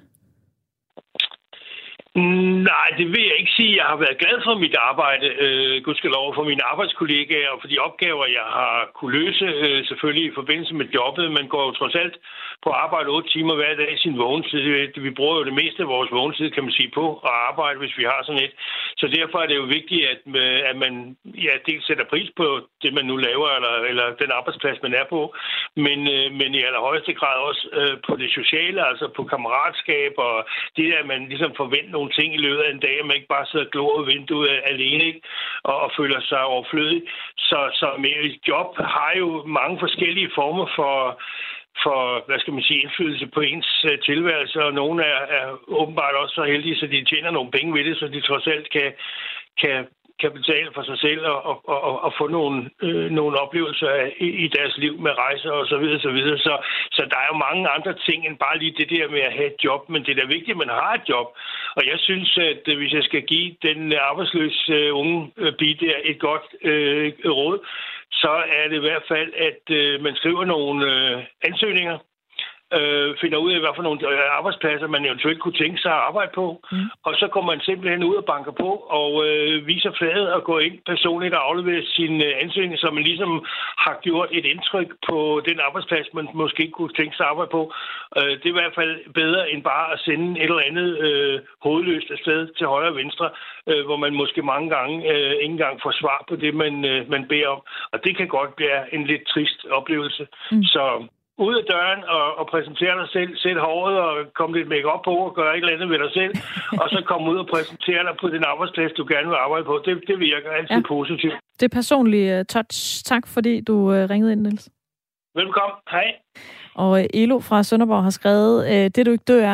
Nej, det vil jeg ikke sige. Jeg har været glad for mit arbejde, gudskelov, for mine arbejdskollegaer og for de opgaver, jeg har kunne løse, selvfølgelig i forbindelse med jobbet. Man går jo trods alt på arbejde 8 timer hver dag i sin vågentid. Vi bruger jo det meste af vores vågentid, kan man sige, på at arbejde, hvis vi har sådan et. Så derfor er det jo vigtigt, at man dels sætter pris på det, man nu laver, eller den arbejdsplads, man er på, men i allerhøjeste grad også på det sociale, altså på kammeratskab og det der, at man ligesom forventer nogle ting i løbet af en dag, at man ikke bare sidder og glor ud vinduet alene, ikke? Og føler sig overflødig. Så med job har jo mange forskellige former for hvad skal man sige, indflydelse på ens tilværelse, og nogle er åbenbart også så heldige, så de tjener nogle penge ved det, så de trods alt kan betale for sig selv og få nogle oplevelser i deres liv med rejser og så videre, så videre. Så der er jo mange andre ting end bare lige det der med at have et job, men det er da vigtigt, at man har et job. Og jeg synes, at hvis jeg skal give den arbejdsløse unge pige der et godt råd, så er det i hvert fald, at man skriver nogle ansøgninger, finder ud af, hvad for nogle arbejdspladser man eventuelt kunne tænke sig at arbejde på. Og så kommer man simpelthen ud og banker på og viser flaget og går ind personligt og afleverer sin ansøgning, så man ligesom har gjort et indtryk på den arbejdsplads, man måske kunne tænke sig at arbejde på. Det er i hvert fald bedre end bare at sende et eller andet hovedløst afsted til højre og venstre, hvor man måske mange gange ikke engang får svar på det, man beder om. Og det kan godt blive en lidt trist oplevelse. Så ud af døren og præsentere dig selv, sæt håret og komme lidt make-up på og gøre et eller andet ved dig selv, og så komme ud og præsentere dig på den arbejdsplads, du gerne vil arbejde på. Det virker altid positivt. Det er personligt touch. Tak fordi du ringede ind, Niels. Velkommen. Hej. Og Elo fra Sønderborg har skrevet, det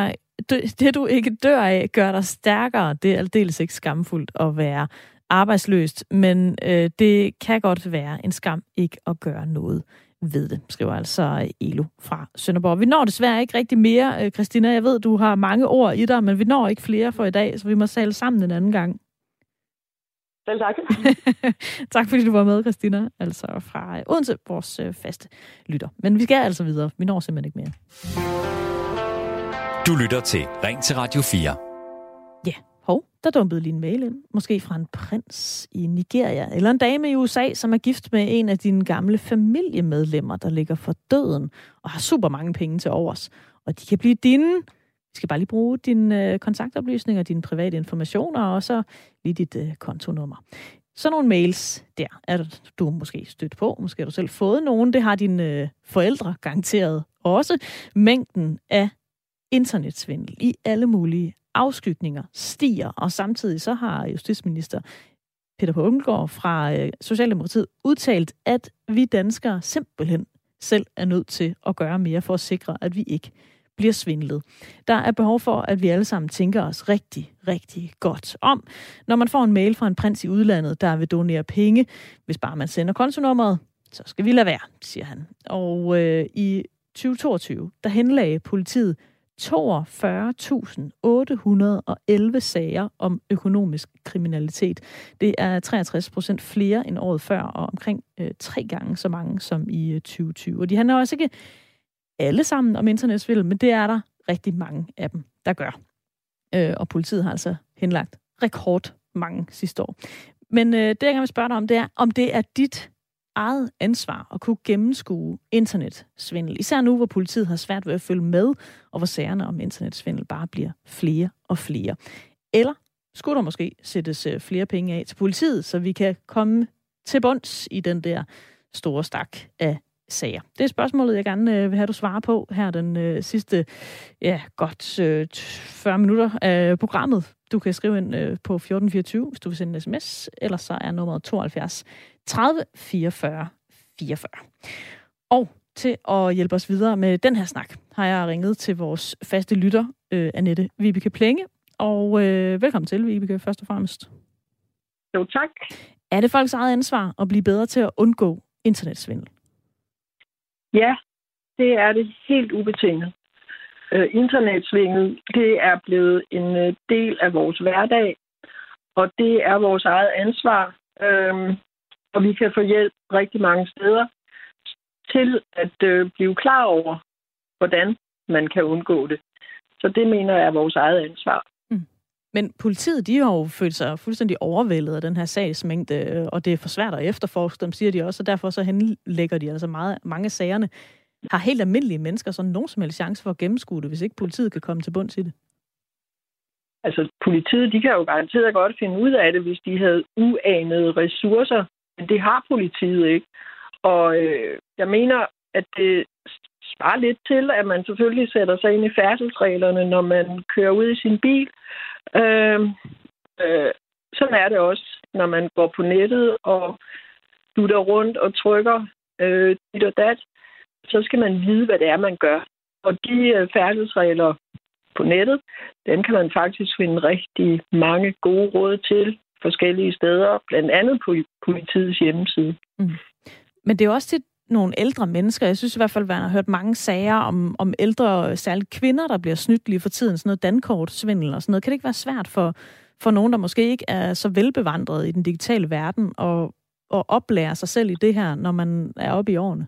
du ikke dør af, gør dig stærkere. Det er aldeles ikke skamfuldt at være arbejdsløst, men det kan godt være en skam ikke at gøre noget ved det, skriver altså Elo fra Sønderborg. Vi når desværre ikke rigtig mere, Christina. Jeg ved, du har mange ord i dig, men vi når ikke flere for i dag, så vi må tale sammen en anden gang. Selv tak. Tak fordi du var med, Christina, altså fra Odense, vores faste lytter. Men vi skal altså videre. Vi når simpelthen ikke mere. Du lytter til Ring til Radio 4. Ja, hov. der dumpede lige en mail ind, måske fra en prins i Nigeria, eller en dame i USA, som er gift med en af dine gamle familiemedlemmer, der ligger for døden, og har super mange penge til overs. Og de kan blive dine. Vi skal bare lige bruge dine kontaktoplysninger, dine private informationer, og så lige dit kontonummer. Så nogle mails der er du måske stødt på. Måske har du selv fået nogen. Det har dine forældre garanteret også. Mængden af internetsvindel i alle mulige afskygninger stiger, og samtidig så har justitsminister Peter Hummelgaard fra Socialdemokratiet udtalt, at vi danskere simpelthen selv er nødt til at gøre mere for at sikre, at vi ikke bliver svindlet. Der er behov for, at vi alle sammen tænker os rigtig, rigtig godt om. Når man får en mail fra en prins i udlandet, der vil donere penge, hvis bare man sender kontonummeret, så skal vi lade være, siger han. Og i 2022, der henlagde politiet 42.811 sager om økonomisk kriminalitet. Det er 63% flere end året før, og omkring 3 gange så mange som i 2020. Og de handler også ikke alle sammen om internetsvindel, men det er der rigtig mange af dem, der gør. Og politiet har altså henlagt rekord mange sidste år. Men det, jeg gerne vil spørge dig om, det er, om det er dit eget ansvar at kunne gennemskue internetsvindel. Især nu, hvor politiet har svært ved at følge med, og hvor sagerne om internetsvindel bare bliver flere og flere. Eller skulle der måske sættes flere penge af til politiet, så vi kan komme til bunds i den der store stak af sager. Det er spørgsmålet, jeg gerne vil have, du svarer på her den sidste, godt 40 minutter af programmet. Du kan skrive ind på 1424, hvis du vil sende en sms, ellers så er nummeret 72 30 44 44. Og til at hjælpe os videre med den her snak, har jeg ringet til vores faste lytter, Annette Vibeke Plenge. Og velkommen til, Vibeke, først og fremmest. Jo, tak. Er det folks eget ansvar at blive bedre til at undgå internetsvindel? Ja, det er det helt ubetinget. Internetsvindel, det er blevet en del af vores hverdag, og det er vores eget ansvar. Og vi kan få hjælp rigtig mange steder til at blive klar over, hvordan man kan undgå det. Så det mener jeg er vores eget ansvar. Men politiet, de har jo følt sig fuldstændig overvældet af den her sagsmængde, og det er for svært at efterforske dem, siger de også, og derfor så henlægger de altså mange af sagerne. Har helt almindelige mennesker sådan nogen som helst chance for at gennemskue det, hvis ikke politiet kan komme til bunds i det? Altså, politiet, de kan jo garanteret godt finde ud af det, hvis de havde uanede ressourcer, men det har politiet ikke. Og jeg mener, at det sparer lidt til, at man selvfølgelig sætter sig ind i færdselsreglerne, når man kører ud i sin bil. Sådan er det også, når man går på nettet og dutter rundt og trykker dit og dat. Så skal man vide, hvad det er, man gør. Og de færdselsregler på nettet, den kan man faktisk finde rigtig mange gode råd til forskellige steder, blandt andet på politiets hjemmeside. Mm. Men det er også til nogle ældre mennesker. Jeg synes i hvert fald, at man har hørt mange sager om ældre, særligt kvinder, der bliver snydt lige for tiden. Sådan noget dankortsvindel og sådan noget. Kan det ikke være svært for nogen, der måske ikke er så velbevandret i den digitale verden, at oplære sig selv i det her, når man er oppe i årene?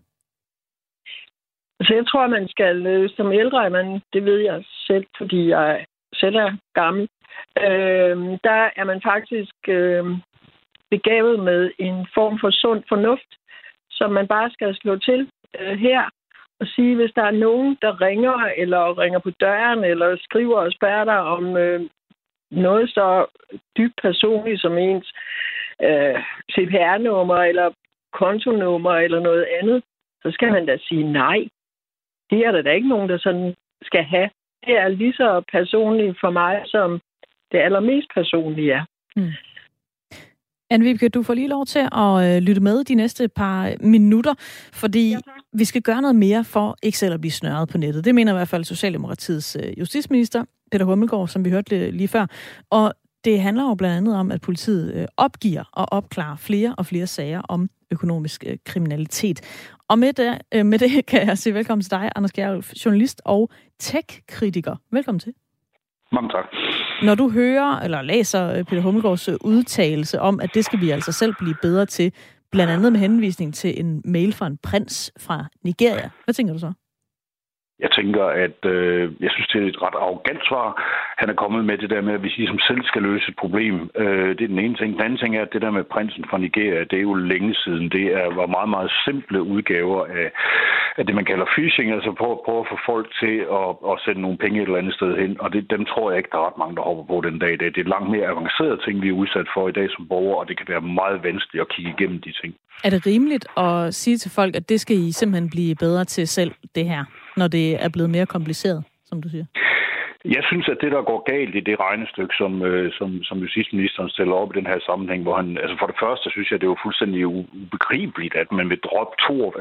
Så jeg tror, man skal, som ældre, det ved jeg selv, fordi jeg selv er gammel, der er man faktisk begavet med en form for sund fornuft, som man bare skal slå til her og sige, hvis der er nogen, der ringer på døren, eller skriver og spørger dig om noget så dybt personligt som ens CPR-nummer, eller kontonummer, eller noget andet, så skal man da sige nej. Det er der da ikke nogen, der sådan skal have. Det er lige så personligt for mig, som det allermest personlige er. Mm. Anne-Vibeke, du får lige lov til at lytte med de næste par minutter, fordi vi skal gøre noget mere for ikke selv at blive snørret på nettet. Det mener i hvert fald Socialdemokratiets justitsminister, Peter Hummelgaard, som vi hørte lige før. Og det handler jo blandt andet om, at politiet opgiver og opklarer flere og flere sager om økonomisk kriminalitet. Og med det kan jeg sige velkommen til dig, Anders Kjærulff, journalist og tech-kritiker. Velkommen til. Mange tak. Når du hører eller læser Peter Hummelgaards udtalelse om, at det skal vi altså selv blive bedre til, blandt andet med henvisning til en mail fra en prins fra Nigeria, hvad tænker du så? Jeg tænker, at jeg synes, det er et ret arrogant svar. Han er kommet med det der med, at vi ligesom selv skal løse et problem. Det er den ene ting. Den anden ting er, at det der med prinsen fra Nigeria, det er jo længe siden. Det var meget, meget simple udgaver af det, man kalder phishing. Altså prøve at få folk til at sende nogle penge et eller andet sted hen. Og dem tror jeg ikke, der er ret mange, der hopper på den dag i dag. Det er langt mere avancerede ting, vi er udsat for i dag som borgere, og det kan være meget vanskeligt at kigge igennem de ting. Er det rimeligt at sige til folk, at det skal I simpelthen blive bedre til selv, det her, når det er blevet mere kompliceret, som du siger? Jeg synes, at det, der går galt i det regnestykke, som justitsministeren stiller op i den her sammenhæng, hvor han, altså for det første, synes jeg, det er jo fuldstændig ubegribeligt, at man vil droppe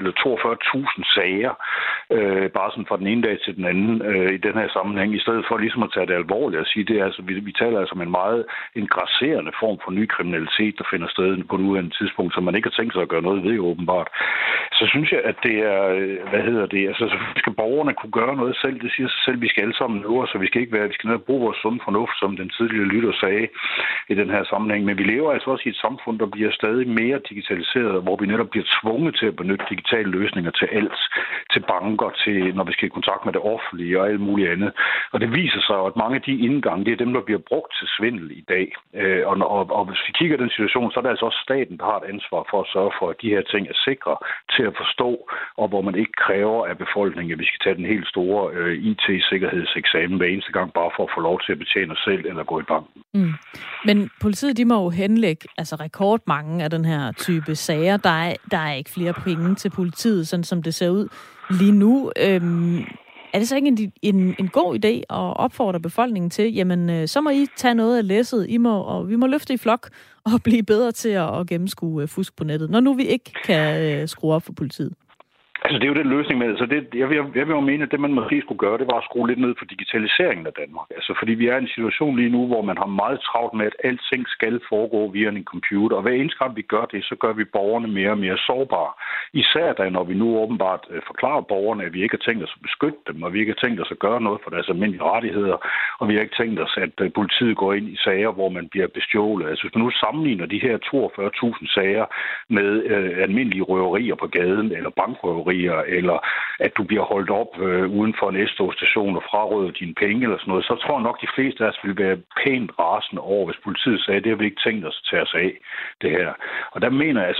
42.000 sager, bare sådan fra den ene dag til den anden i den her sammenhæng, i stedet for ligesom at tage det alvorligt og sige, det er, altså, vi taler altså om en meget grasserende form for ny kriminalitet, der finder sted på nuværende tidspunkt, som man ikke har tænkt sig at gøre noget ved, åbenbart. Så synes jeg, at det er, altså så skal borgerne kunne gøre noget selv, det siger sig selv, vi skal alle sammen øve, så vi skal ned og bruge vores sunde fornuft, som den tidligere lytter sagde i den her sammenhæng. Men vi lever altså også i et samfund, der bliver stadig mere digitaliseret, hvor vi netop bliver tvunget til at benytte digitale løsninger til alt, til banker, til når vi skal i kontakt med det offentlige og alt muligt andet. Og det viser sig, at mange af de indgange, det er dem, der bliver brugt til svindel i dag. Og hvis vi kigger den situation, så er det altså også staten, der har et ansvar for at sørge for, at de her ting er sikre til at forstå, og hvor man ikke kræver af befolkningen, at vi skal tage den helt store IT-sikkerhedseksamen hver eneste gang, bare for at få lov til at betjene os selv eller gå i banken. Mm. Men politiet, de må jo henlægge rekordmange af den her type sager. Der er ikke flere penge til politiet, sådan som det ser ud lige nu. Er det så ikke en god idé at opfordre befolkningen til, jamen, så må I tage noget af læsset, og vi må løfte i flok og blive bedre til at gennemskue fusk på nettet, når nu vi ikke kan skrue op for politiet? Altså, det er jo den løsning med det. Så jeg vil jo mene, at det, man måske skulle gøre, det var at skrue lidt ned for digitaliseringen af Danmark. Altså, fordi vi er i en situation lige nu, hvor man har meget travlt med, at alting skal foregå via en computer. Og hver eneste gang vi gør det, så gør vi borgerne mere og mere sårbare. Især da, når vi nu åbenbart forklarer borgerne, at vi ikke har tænkt os at beskytte dem, og vi ikke har tænkt os at gøre noget for deres almindelige rettigheder, og vi har ikke tænkt os, at politiet går ind i sager, hvor man bliver bestjålet. Altså, hvis man nu sammenligner de her 42.000 sager med almindelige røverier på gaden, eller bankrøverier, eller at du bliver holdt op uden for en S-togstation og frarøvet dine penge eller sådan noget, så tror jeg nok, de fleste af os ville være pænt rasende over, hvis politiet sagde, at det har vi ikke tænkt os at tage os af, det her. Og der mener jeg,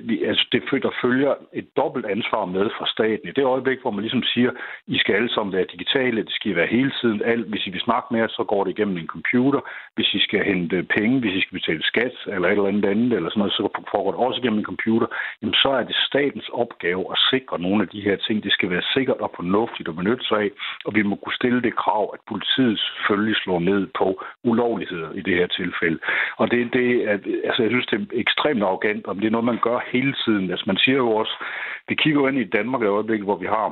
der følger et dobbelt ansvar med fra staten. I det øjeblik, hvor man ligesom siger, I skal alle sammen være digitale, det skal være hele tiden alt. Hvis I vil snakke med os, så går det igennem en computer. Hvis I skal hente penge, hvis I skal betale skat eller et eller andet, eller sådan noget, så foregår det også igennem en computer. Jamen, så er det statens opgave at sikre nogle af de her ting. Det skal være sikkert og fornuftigt at benytte sig af, og vi må kunne stille det krav, at politiet selvfølgelig slår ned på ulovligheder i det her tilfælde. Og jeg synes, det er ekstremt arrogant, om det er noget, man gør hele tiden. Altså, man siger jo også, vi kigger jo ind i Danmark i øjeblikket, hvor vi har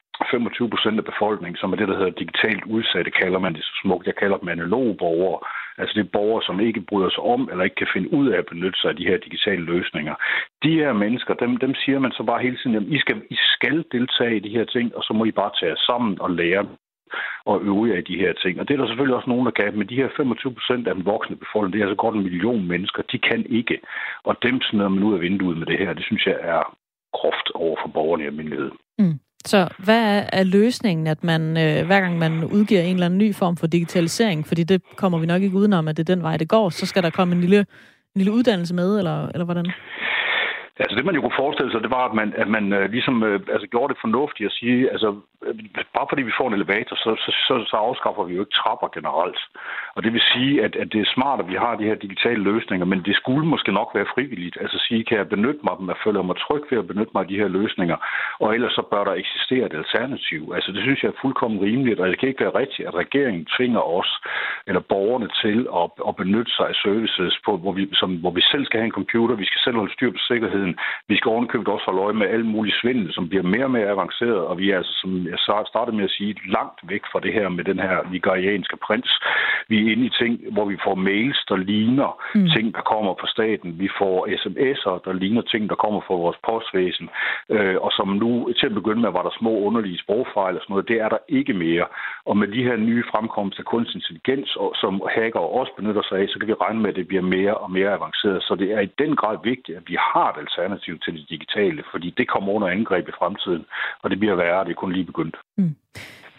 25% af befolkningen, som er det, der hedder digitalt udsatte, kalder man det så smukt. Jeg kalder dem analoge borgere. Altså det er borgere, som ikke bryder sig om, eller ikke kan finde ud af at benytte sig af de her digitale løsninger. De her mennesker, dem siger man så bare hele tiden, at I skal deltage i de her ting, og så må I bare tage sammen og lære og øve af de her ting. Og det er der selvfølgelig også nogen, der kan, men de her 25% af den voksne befolkning, det er altså godt 1 million mennesker, de kan ikke. Og dem smider man ud af vinduet med det her. Det synes jeg er groft over for borgerne i almindelighed. Mm. Så hvad er løsningen, at man hver gang man udgiver en eller anden ny form for digitalisering, fordi det kommer vi nok ikke udenom, at det er den vej, det går, så skal der komme en lille uddannelse med, eller hvordan? Altså det, man jo kunne forestille sig, det var, at man ligesom gjorde det fornuftigt at sige, altså bare fordi vi får en elevator, så afskaffer vi jo ikke trapper generelt. Og det vil sige, at det er smart, at vi har de her digitale løsninger, men det skulle måske nok være frivilligt. Altså sige, kan jeg benytte mig af dem, jeg føler mig tryg ved at benytte mig af de her løsninger, og ellers så bør der eksistere et alternativ. Altså det synes jeg er fuldkommen rimeligt, og det kan ikke være rigtigt, at regeringen tvinger os, eller borgerne til at benytte sig af services, hvor vi selv skal have en computer, vi skal selv holde styr på sikkerheden. Vi skal ovenikøbet også holde øje med alle mulige svindel, som bliver mere og mere avanceret, og vi er altså, som jeg startede med at sige, langt væk fra det her med den her nigerianske prins. Vi er inde i ting, hvor vi får mails, der ligner ting, der kommer fra staten. Vi får sms'er, der ligner ting, der kommer fra vores postvæsen. Og som nu til at begynde med, var der små underlige sprogfejl og sådan noget. Det er der ikke mere. Og med de her nye fremkomster af kunstig intelligens, som hacker også benytter sig af, så kan vi regne med, at det bliver mere og mere avanceret. Så det er i den grad vigtigt, at vi har et alternativ til det digitale, fordi det kommer under angreb i fremtiden, og det bliver værre, det er kun lige begyndt.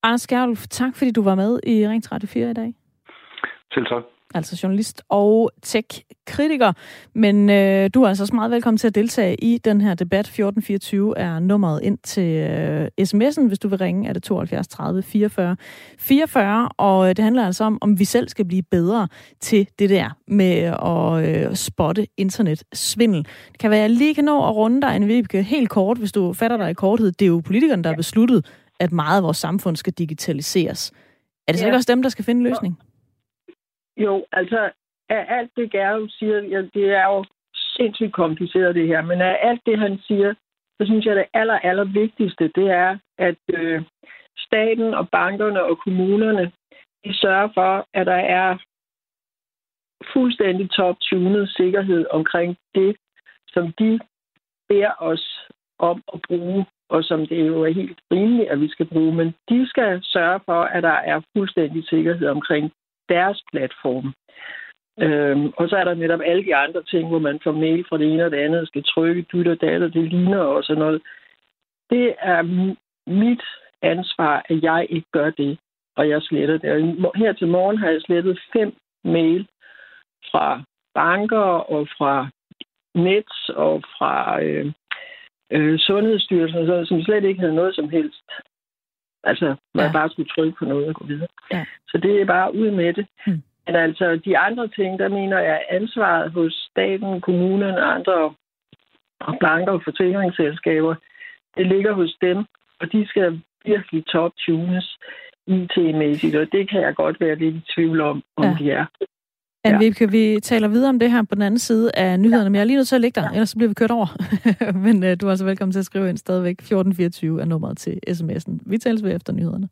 Anders Kjærulff, tak fordi du var med i Ring til Radio 4 i dag. Selv tak. Altså journalist og tech-kritiker. Men du er altså også meget velkommen til at deltage i den her debat. 1424 er nummeret ind til sms'en. Hvis du vil ringe, er det 72 30 44 44. Og det handler altså om vi selv skal blive bedre til det der med at spotte internetsvindel. Det kan være, at jeg lige kan nå at runde dig en Vibeke helt kort, hvis du fatter dig i korthed. Det er jo politikerne, der har besluttet, at meget af vores samfund skal digitaliseres. Er det så ikke også dem, der skal finde en løsning? Jo, altså af alt det Gerhard siger, ja, det er jo sindssygt kompliceret det her, men af alt det han siger, så synes jeg det aller vigtigste, det er, at staten og bankerne og kommunerne, de sørger for, at der er fuldstændig top-tunet sikkerhed omkring det, som de beder os om at bruge, og som det jo er helt rimeligt, at vi skal bruge, men de skal sørge for, at der er fuldstændig sikkerhed omkring deres platform. Og så er der netop alle de andre ting, hvor man får mail fra det ene og det andet, skal trykke, dyt og dat, og det ligner og sådan noget. Det er mit ansvar, at jeg ikke gør det, og jeg sletter det. Her til morgen har jeg slettet 5 mail fra banker og fra Nets og fra Sundhedsstyrelsen, som slet ikke havde noget som helst. Altså, hvor jeg bare skulle trykke på noget og gå videre. Ja. Så det er bare ud med det. Men altså, de andre ting, der mener jeg, ansvaret hos staten, kommunerne og andre og banker og forsikringsselskaber, det ligger hos dem, og de skal virkelig top-tunes IT-mæssigt, og det kan jeg godt være lidt i tvivl om de er. Anne Vibeke, vi taler videre om det her på den anden side af nyhederne, men jeg er lige nødt til at lægge dig, ellers så bliver vi kørt over. Men du er altså velkommen til at skrive ind stadigvæk. 1424 er nummeret til sms'en. Vi tales ved efter nyhederne.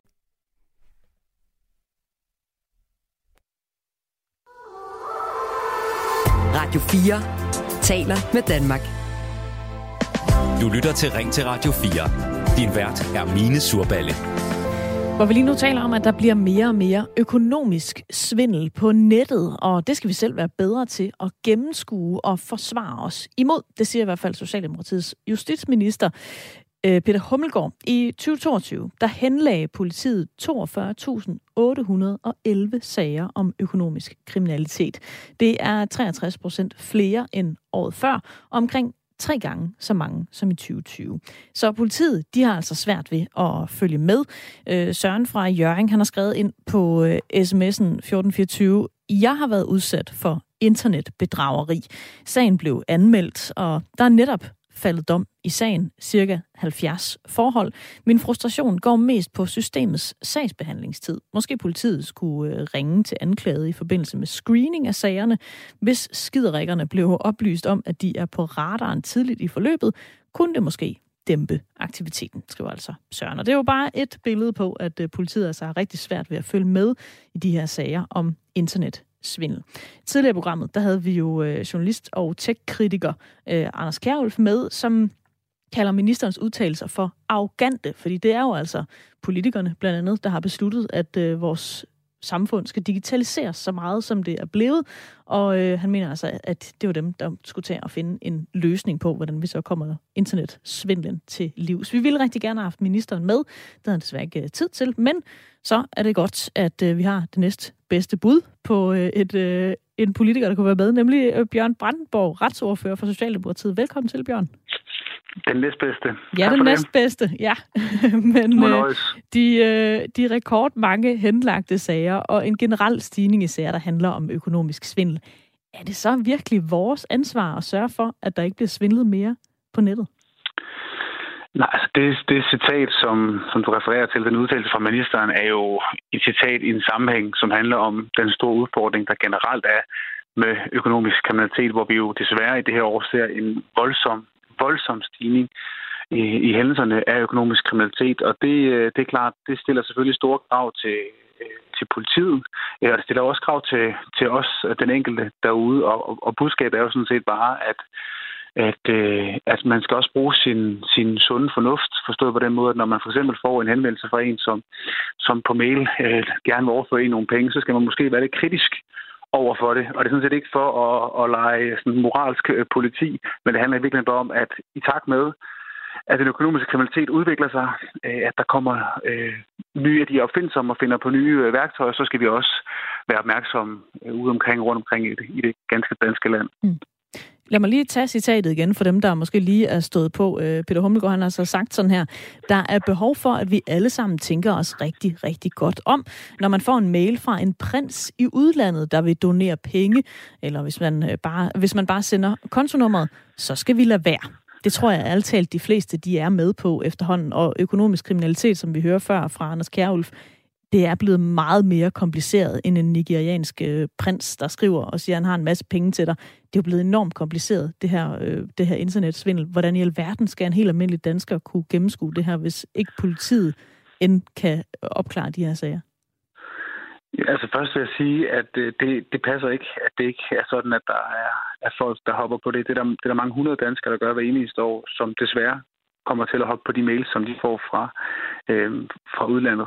Radio 4 taler med Danmark. Du lytter til Ring til Radio 4. Din vært er Mine Surballe. Hvor vi lige nu taler om, at der bliver mere og mere økonomisk svindel på nettet, og det skal vi selv være bedre til at gennemskue og forsvare os imod. Det siger i hvert fald Socialdemokratiets justitsminister Peter Hummelgaard. I 2022, der henlagde politiet 42.811 sager om økonomisk kriminalitet. Det er 63% flere end året før, og omkring 3 gange så mange som i 2020. Så politiet, de har altså svært ved at følge med. Søren fra Hjørring, han har skrevet ind på sms'en 1424. Jeg har været udsat for internetbedrageri. Sagen blev anmeldt, og der er netop faldet dom i sagen, cirka 70 forhold. Min frustration går mest på systemets sagsbehandlingstid. Måske politiet skulle ringe til anklaget i forbindelse med screening af sagerne. Hvis skiderikkerne blev oplyst om, at de er på radaren tidligt i forløbet, kunne det måske dæmpe aktiviteten, skriver altså Søren. Og det er jo bare et billede på, at politiet altså har rigtig svært ved at følge med i de her sager om internetsvindel. Tidligere i programmet, der havde vi jo journalist og tech-kritiker Anders Kjærulff med, som kalder ministerens udtalelser for arrogante, fordi det er jo altså politikerne blandt andet, der har besluttet, at vores samfund skal digitaliseres så meget, som det er blevet. Og han mener altså, at det var dem, der skulle tage og finde en løsning på, hvordan vi så kommer internetsvindlen til livs. Vi ville rigtig gerne have haft ministeren med. Det havde han desværre ikke tid til, men så er det godt, at vi har det næst bedste bud på en politiker, der kunne være med, nemlig Bjørn Brandenborg, retsordfører for Socialdemokratiet. Velkommen til, Bjørn. Den næstbedste. Ja, den næstbedste, ja. Men de rekordmange henlagte sager og en generel stigning i sager, der handler om økonomisk svindel. Er det så virkelig vores ansvar at sørge for, at der ikke bliver svindlet mere på nettet? Nej, altså det citat, som du refererer til, den udtalelse fra ministeren, er jo et citat i en sammenhæng, som handler om den store udfordring, der generelt er med økonomisk kriminalitet, hvor vi jo desværre i det her år ser en voldsom stigning i hændelserne af økonomisk kriminalitet. Og det er klart, det stiller selvfølgelig store krav til politiet, og det stiller også krav til os, den enkelte derude. Og budskabet er jo sådan set bare, at man skal også bruge sin sunde fornuft, forstået på den måde, at når man for eksempel får en henvendelse fra en, som på mail gerne vil overføre en nogle penge, så skal man måske være lidt kritisk over for det. Og det er sådan set ikke for at lege sådan moralsk politi, men det handler virkelig bare om, at i takt med, at den økonomiske kriminalitet udvikler sig, at der kommer nye af de opfindsomme og finder på nye værktøjer, så skal vi også være opmærksomme rundt omkring i det ganske danske land. Mm. Lad mig lige tage citatet igen for dem, der måske lige er stået på. Peter Hummelgaard, han har så sagt sådan her: der er behov for, at vi alle sammen tænker os rigtig, rigtig godt om. Når man får en mail fra en prins i udlandet, der vil donere penge, eller hvis man bare sender kontonummeret, så skal vi lade være. Det tror jeg ærligt talt, de fleste de er med på efterhånden. Og økonomisk kriminalitet, som vi hører før fra Anders Kjærulf, det er blevet meget mere kompliceret end en nigeriansk prins, der skriver og siger, at han har en masse penge til dig. Det er jo blevet enormt kompliceret, det her internetsvindel. Hvordan i alverden skal en helt almindelig dansker kunne gennemskue det her, hvis ikke politiet end kan opklare de her sager? Ja, altså først vil jeg sige, at det passer ikke, at det ikke er sådan, at der er folk, der hopper på det. Det er der mange 100 danskere, der gør hver eneste år, som desværre kommer til at hoppe på de mails, som de får fra udlandet.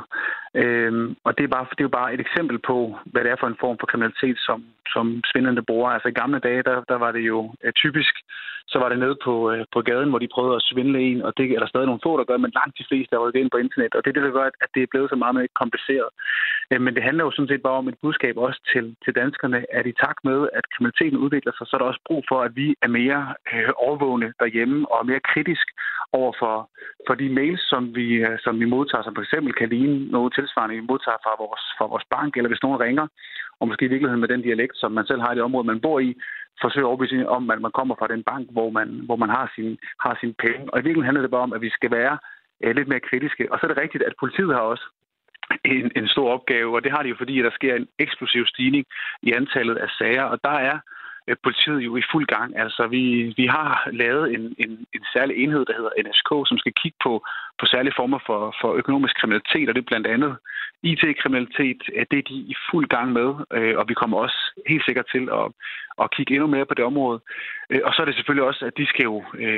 Og det er jo bare et eksempel på, hvad det er for en form for kriminalitet, som svindlerne bruger. Altså i gamle dage, der var det jo typisk, så var det nede på gaden, hvor de prøvede at svindle en, og det er der stadig nogle få, der gør, men langt de fleste er rykket ind på internet, og det er det, der gør, at det er blevet så meget mere kompliceret. Men det handler jo sådan set bare om et budskab også til danskerne, at i takt med, at kriminaliteten udvikler sig, så er der også brug for, at vi er mere overvågne derhjemme og mere kritisk over for de mails, som vi modtager, som for eksempel kan ligne noget tilsvarende, vi modtager fra vores bank, eller hvis nogen ringer, og måske i virkeligheden med den dialekt, som man selv har i det område, man bor i, forsøger at overbevise om, at man kommer fra den bank, hvor man har sin penge. Og i virkeligheden handler det bare om, at vi skal være lidt mere kritiske. Og så er det rigtigt, at politiet har også en stor opgave, og det har de jo, fordi der sker en eksplosiv stigning i antallet af sager, og der er politiet jo i fuld gang. Altså, vi har lavet en særlig enhed, der hedder NSK, som skal kigge på særlige former for økonomisk kriminalitet, og det er blandt andet IT-kriminalitet. Det er de i fuld gang med, og vi kommer også helt sikkert til at kigge endnu mere på det område. Og så er det selvfølgelig også, at de skal jo,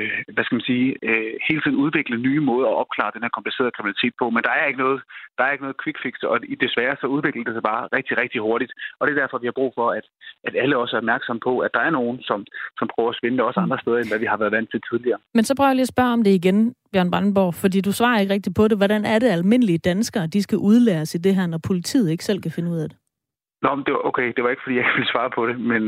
hele tiden udvikle nye måder at opklare den her komplicerede kriminalitet på, men der er ikke noget quick fix, og desværre så udvikler det sig bare rigtig, rigtig hurtigt. Og det er derfor, vi har brug for, at alle også er opmærksomme på, at der er nogen, som prøver at svindle også andre steder, end hvad vi har været vant til tidligere. Men så prøver jeg lige at spørge om det igen, Bjørn Brandenborg, fordi du svarer ikke rigtigt på det. Hvordan er det, almindelige danskere, de skal udlæres i det her, når politiet ikke selv kan finde ud af det? Nå, men det var ikke, fordi jeg ikke ville svare på det, men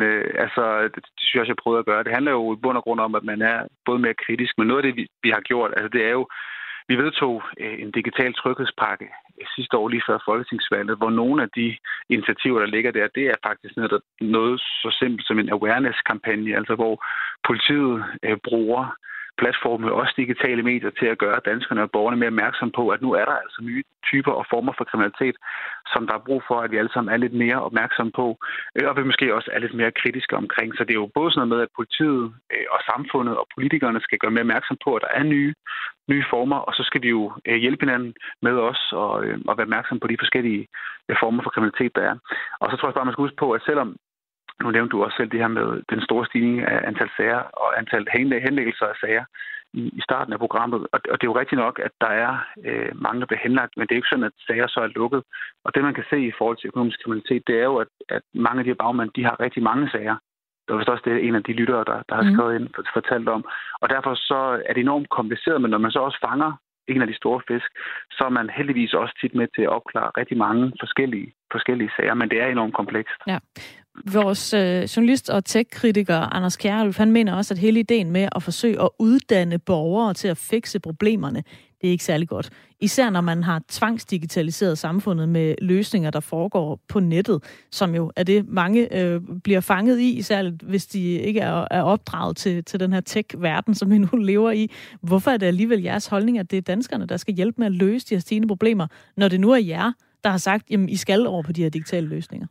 det synes jeg også, jeg prøvede at gøre. Det handler jo i bund og grund om, at man er både mere kritisk, men noget af det, vi har gjort, altså det er jo, vi vedtog en digital tryghedspakke sidste år lige før folketingsvalget, hvor nogle af de initiativer, der ligger der, det er faktisk noget så simpelt som en awareness-kampagne, altså hvor politiet bruger platforme, også digitale medier, til at gøre danskerne og borgerne mere opmærksom på, at nu er der altså nye typer og former for kriminalitet, som der er brug for, at vi alle sammen er lidt mere opmærksom på, og vi måske også er lidt mere kritiske omkring. Så det er jo både sådan noget med, at politiet og samfundet og politikerne skal gøre mere opmærksom på, at der er nye former, og så skal vi jo hjælpe hinanden med os og være opmærksom på de forskellige former for kriminalitet, der er. Og så tror jeg bare, man skal huske på, at selvom nu nævnte du også selv det her med den store stigning af antal sager og antal henlæggelser af sager i starten af programmet. Og det er jo rigtigt nok, at der er mange, der bliver henlagt, men det er ikke sådan, at sager så er lukket. Og det, man kan se i forhold til økonomisk kriminalitet, det er jo, at mange af de her bagmænd, de har rigtig mange sager. Det var vist også det, en af de lyttere, der har skrevet ind og fortalt om. Og derfor så er det enormt kompliceret, men når man så også fanger en af de store fisk, så er man heldigvis også tit med til at opklare rigtig mange forskellige sager, men det er enormt komplekst. Ja. Vores journalist og tech-kritiker Anders Kjærulf, han mener også, at hele ideen med at forsøge at uddanne borgere til at fikse problemerne, det er ikke særlig godt. Især når man har tvangsdigitaliseret samfundet med løsninger, der foregår på nettet, som jo er det, mange bliver fanget i, især hvis de ikke er opdraget til den her tech-verden, som vi nu lever i. Hvorfor er det alligevel jeres holdning, at det er danskerne, der skal hjælpe med at løse de her stigende problemer, når det nu er jer, der har sagt, jamen I skal over på de her digitale løsninger?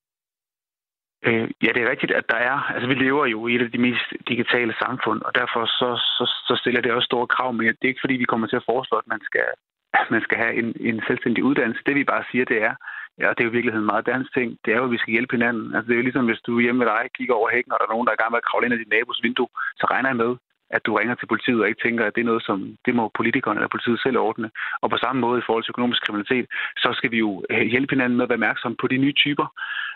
Ja, det er rigtigt, at der er. Altså, vi lever jo i et af de mest digitale samfund, og derfor så stiller det også store krav med. Det er ikke fordi, vi kommer til at foreslå, at man skal have en selvstændig uddannelse. Det vi bare siger, det er, ja, det er jo i virkeligheden meget dansk ting, det er jo, at vi skal hjælpe hinanden. Altså, det er jo ligesom, hvis du er hjemme med dig, kigger over hækken, og der er nogen, der er i gang med at kravle ind ad din nabos vindue, så regner jeg med, at du ringer til politiet og ikke tænker, at det er noget, som det må politikerne eller politiet selv ordne. Og på samme måde i forhold til økonomisk kriminalitet, så skal vi jo hjælpe hinanden med at være opmærksom på de nye typer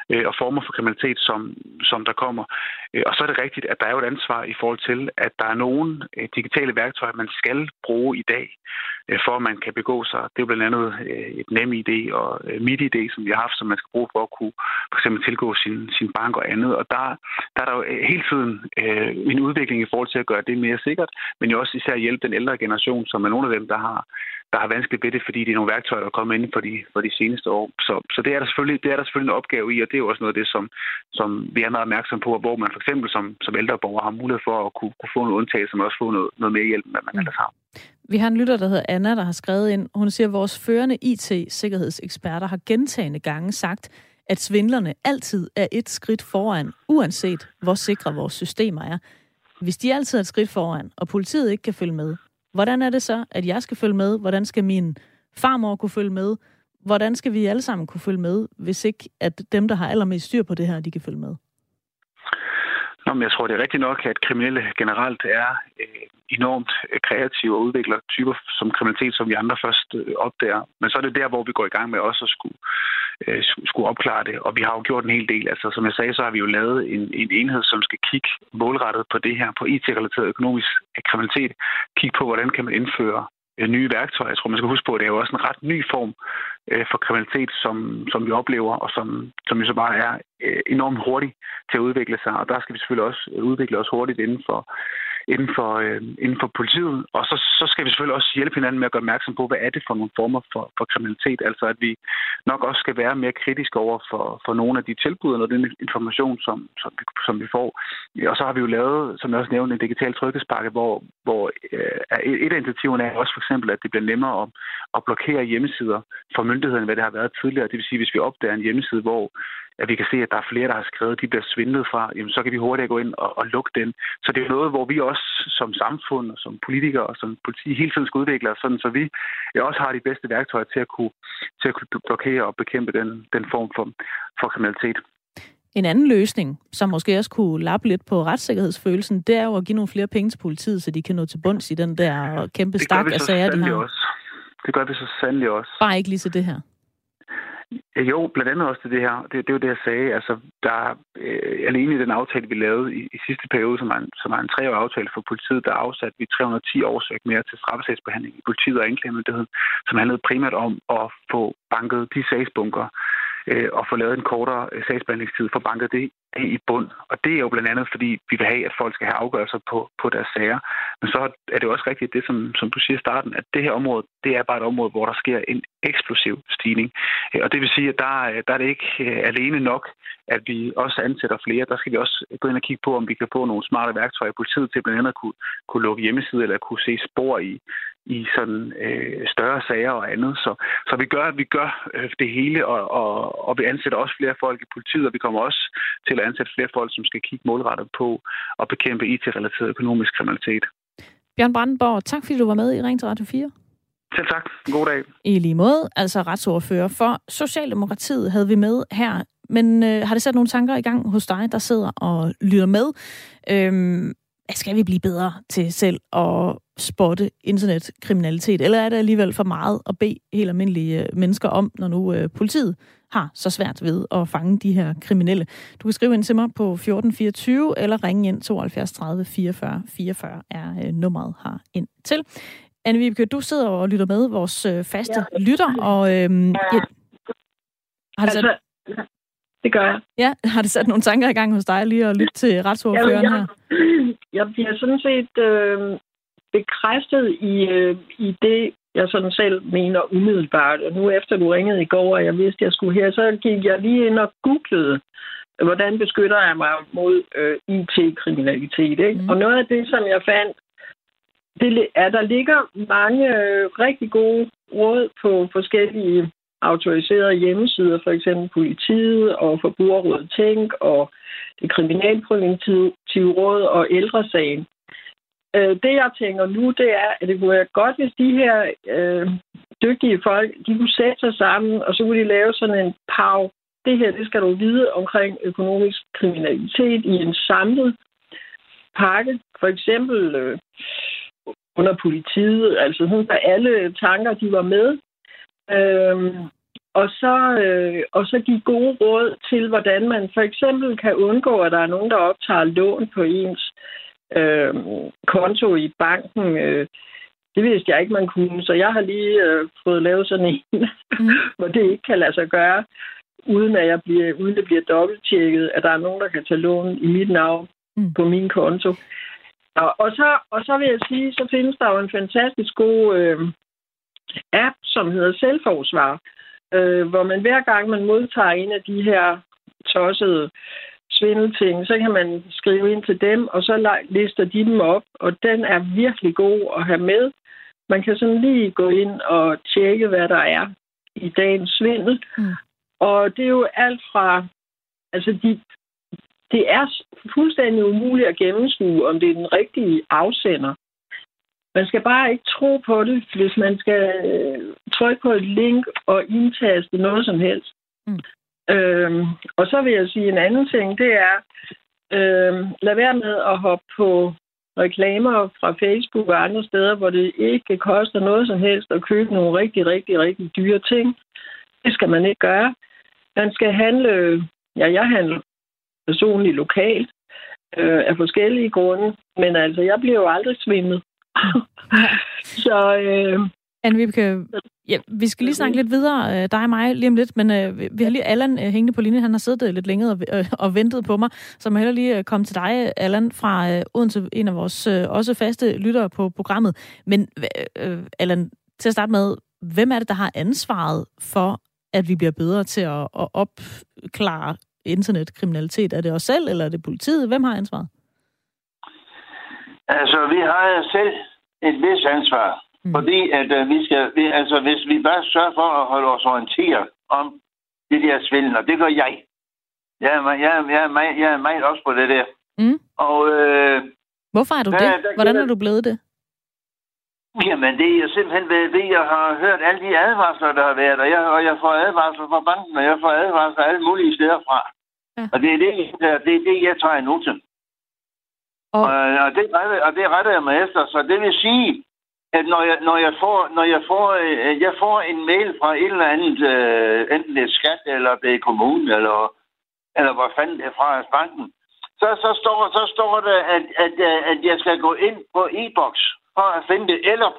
og former for kriminalitet, som der kommer. Og så er det rigtigt, at der er jo et ansvar i forhold til, at der er nogle digitale værktøjer, man skal bruge i dag, for at man kan begå sig. Det er jo blandt andet et NemID og MitID, som vi har haft, som man skal bruge for at kunne for eksempel tilgå sin bank og andet. Og der er der jo hele tiden en udvikling i forhold til at gøre det mere sikkert, men jo også især hjælpe den ældre generation, som er nogle af dem, der har vanskeligt ved det, fordi det er nogle værktøjer, der er kommet inden for de seneste år. Så det er der selvfølgelig en opgave i, og det er jo også noget af det, som vi er meget opmærksom på, hvor man for eksempel som ældre borger har mulighed for at kunne få nogle undtagelser, men også få noget mere hjælp, end man ellers har. Vi har en lytter, der hedder Anna, der har skrevet ind. Hun siger, at vores førende IT-sikkerhedseksperter har gentagne gange sagt, at svindlerne altid er et skridt foran, uanset hvor sikre vores systemer er. Hvis de altid er et skridt foran, og politiet ikke kan følge med, hvordan er det så, at jeg skal følge med? Hvordan skal min farmor kunne følge med? Hvordan skal vi alle sammen kunne følge med, hvis ikke at dem, der har allermest styr på det her, de kan følge med? Men jeg tror, det er rigtigt nok, at kriminelle generelt er enormt kreative og udvikler typer som kriminalitet, som vi andre først opdager. Men så er det der, hvor vi går i gang med også at skulle opklare det. Og vi har jo gjort en hel del. Altså, som jeg sagde, så har vi jo lavet en enhed, som skal kigge målrettet på det her, på IT-relateret økonomisk kriminalitet. Kigge på, hvordan kan man indføre nye værktøjer. Jeg tror, man skal huske på, at det er jo også en ret ny form for kriminalitet, som vi oplever, og som jo så bare er enormt hurtigt til at udvikle sig. Og der skal vi selvfølgelig også udvikle os hurtigt inden for politiet. Og så skal vi selvfølgelig også hjælpe hinanden med at gøre opmærksom på, hvad er det for nogle former for kriminalitet. Altså at vi nok også skal være mere kritiske over for nogle af de tilbud og den information, som vi får. Og så har vi jo lavet, som jeg også nævnte, en digital tryghedspakke, hvor et af initiativerne er også for eksempel, at det bliver nemmere at blokere hjemmesider for myndigheden, hvad det har været tidligere. Det vil sige, hvis vi opdager en hjemmeside, hvor at vi kan se, at der er flere, der har skrevet, de bliver svindlet fra, jamen, så kan vi hurtigt gå ind og lukke den. Så det er noget, hvor vi også som samfund, og som politikere og som politi hele tiden skal udvikle os, sådan, så vi også har de bedste værktøjer til at kunne blokere og bekæmpe den form for kriminalitet. En anden løsning, som måske også kunne lappe lidt på retssikkerhedsfølelsen, det er jo at give nogle flere penge til politiet, så de kan nå til bunds i den der kæmpe stak af sager, de har. Også. Det gør vi så sandelig også. Bare ikke lige så det her. Jo, blandt andet også det her. Det er jo det, jeg sagde. Altså, der alene i den aftale, vi lavede i sidste periode, som er en 3-årig aftale for politiet, der afsatte vi 310 årsværk mere til straffesagsbehandling i politiet og anklagemyndigheden, som handlede primært om at få banket de sagsbunker og få lavet en kortere sagsbehandlingstid, for banket det i bund. Og det er jo blandt andet, fordi vi vil have, at folk skal have afgørelser på deres sager. Men så er det jo også rigtigt, det som du siger i starten, at det her område, det er bare et område, hvor der sker en eksplosiv stigning. Og det vil sige, at der er det ikke alene nok, at vi også ansætter flere. Der skal vi også gå ind og kigge på, om vi kan få nogle smarte værktøjer i politiet til blandt andet at kunne lukke hjemmesider eller kunne se spor i sådan større sager og andet. Så vi gør det hele, og vi ansætter også flere folk i politiet, og vi kommer også til at ansætte flere folk, som skal kigge målrettet på at bekæmpe IT-relateret økonomisk kriminalitet. Bjørn Brandenborg, tak fordi du var med i Ring til Radio 4. Selv tak. God dag. I lige måde, altså retsordfører for Socialdemokratiet havde vi med her. Men har det sat nogle tanker i gang hos dig, der sidder og lytter med? Skal vi blive bedre til selv at spotte internetkriminalitet? Eller er det alligevel for meget at bede helt almindelige mennesker om, når nu politiet har så svært ved at fange de her kriminelle? Du kan skrive ind til mig på 1424 eller ringe ind 72 30 44 44 er nummeret her ind til. Anne-Vibeke, du sidder og lytter med, vores faste lytter, og har det sat... Det gør jeg. Ja, har det sat nogle tanker i gang hos dig lige at lytte til retsordføreren her? Jeg bliver sådan set bekræftet i det, jeg sådan selv mener umiddelbart. Og nu efter du ringede i går, og jeg vidste, jeg skulle her, så gik jeg lige ind og googlede, hvordan beskytter jeg mig mod IT-kriminalitet. Ikke? Og noget af det, som jeg fandt, det er, der ligger mange rigtig gode råd på forskellige autoriserede hjemmesider, for eksempel politiet og Forbrugerrådet Tænk og det kriminalpræventive råd og ældresagen. Det, jeg tænker nu, det er, at det kunne være godt, hvis de her dygtige folk, de kunne sætte sig sammen, og så kunne de lave sådan en pav. Det her, det skal du vide omkring økonomisk kriminalitet i en samlet pakke. For eksempel under politiet, altså sådan, der alle tanker, de var med. Og så give gode råd til, hvordan man for eksempel kan undgå, at der er nogen, der optager lån på ens konto i banken. Det vidste jeg ikke, man kunne, så jeg har lige fået lavet sådan en, hvor det ikke kan lade sig gøre, uden det bliver dobbelttjekket, at der er nogen, der kan tage lån i mit navn på min konto. Og så vil jeg sige, så findes der jo en fantastisk god app, som hedder Selvforsvar, hvor man hver gang man modtager en af de her tossede svindelting, så kan man skrive ind til dem, og så lister de dem op, og den er virkelig god at have med. Man kan sådan lige gå ind og tjekke, hvad der er i dagens svindel. Og det er jo alt fra, altså det er fuldstændig umuligt at gennemskue, om det er den rigtige afsender. Man skal bare ikke tro på det, hvis man skal trykke på et link og indtaste noget som helst. Og så vil jeg sige en anden ting, det er, lad være med at hoppe på reklamer fra Facebook og andre steder, hvor det ikke koster noget som helst at købe nogle rigtig, rigtig, rigtig dyre ting. Det skal man ikke gøre. Man skal handle, jeg handler personligt lokalt af forskellige grunde, men altså, jeg bliver jo aldrig svindlet. Så Anne-Vibeke, vi skal lige snakke lidt videre, dig og mig, lige om lidt, men vi har lige Allan hængende på linjen. Han har siddet lidt længere og ventet på mig, så må heller lige komme til dig, Allan, fra Odense, en af vores også faste lyttere på programmet. Men Allan, til at starte med, hvem er det, der har ansvaret for, at vi bliver bedre til at opklare internetkriminalitet? Er det os selv, eller er det politiet? Hvem har ansvaret? Altså, vi har selv et vist ansvar. Fordi at hvis vi bare sørger for at holde os orienteret om det der svindel, og det gør jeg. Jeg er meget også på det der. Og hvorfor er du det? Hvordan er du blevet det? Jamen, det er simpelthen ved, jeg har hørt alle de advarsler, der har været, og jeg får advarsler fra banken, og jeg får advarsler alle mulige steder fra. Ja. Og det er det, jeg tager nu til. Og det retter jeg mig efter. Så det vil sige, at jeg får en mail fra et eller andet, enten det er skat, eller det er kommunen, eller hvor fanden det er fra banken, så står der, at jeg skal gå ind på e-boks for at finde det, eller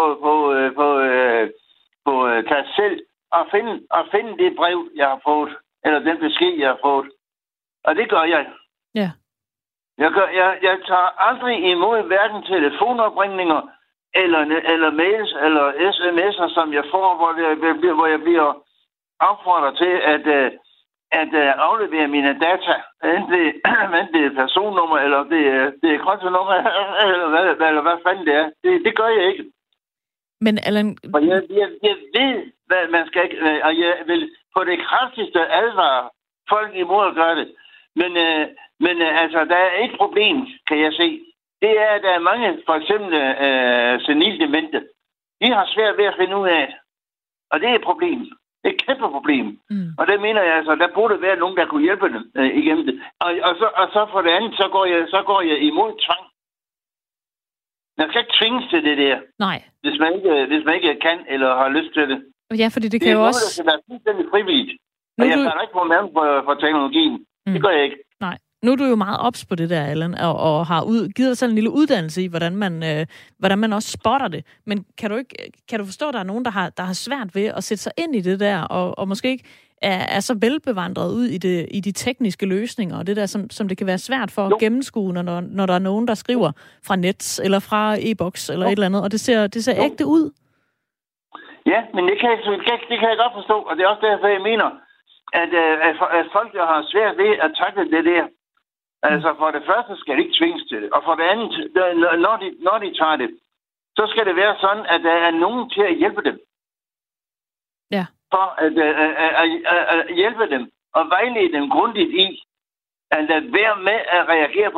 på Kassel, og finde det brev, jeg har fået, eller den besked, jeg har fået. Og det gør jeg. Ja. Jeg tager aldrig imod hverken telefonopringninger, eller mails, eller sms'er, som jeg får, hvor jeg bliver opfordret til at aflevere mine data, enten det er personnummer, eller det er kontonummer, eller hvad fanden det er. Det gør jeg ikke. Men Allan... Og jeg ved, hvad man skal ikke, og jeg vil på det kraftigste advare folk imod at gøre det. Men altså, der er et problem, kan jeg se. Det er, at der er mange, for eksempel senildemente. De har svært ved at finde ud af det. Og det er et problem. Det er et kæmpe problem. Og der mener jeg altså, der burde være nogen, der kunne hjælpe dem igennem det. Og så for det andet, så går jeg imod tvang. Man skal ikke tvinges til det der. Nej. Hvis man ikke kan eller har lyst til det. Ja, fordi det kan jo også... Det er noget, der skal være fuldstændig frivilligt. Og jeg falder ikke på maven for teknologien. Det gør jeg ikke. Nej. Nu er du jo meget ops på det der, Allan, og har givet dig selv en lille uddannelse i, hvordan man også spotter det. Men kan du forstå, at der er nogen, der har svært ved at sætte sig ind i det der, og måske ikke er så velbevandret ud i de tekniske løsninger, og det der, som det kan være svært for at gennemskue, når der er nogen, der skriver fra net, eller fra e-boks, eller et eller andet, og det ser ægte ud? Ja, men det kan jeg godt forstå, og det er også derfor, jeg mener, at folk, der har svært ved at takle det der. Altså, for det første skal det ikke tvinges til det. Og for det andet, når de tager det, så skal det være sådan, at der er nogen til at hjælpe dem. Ja. For at hjælpe dem og vejlede dem grundigt i, at lade være med at reagere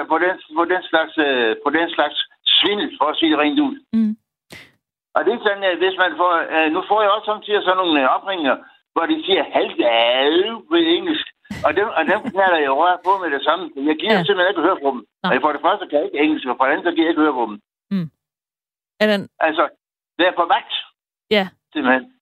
på den slags svindel, for at sige det rent ud. Og det er sådan, at hvis man får... Nu får jeg også samtidig sådan nogle opringninger, hvor de siger halvdage på engelsk. Og dem knalder jeg rører på med det samme. Jeg giver simpelthen ikke at høre på dem. Og for det første kan jeg ikke engelsk, og for det andet så giver jeg ikke at høre på dem. Allan... Altså, det er på vagt. Ja. Simpelthen.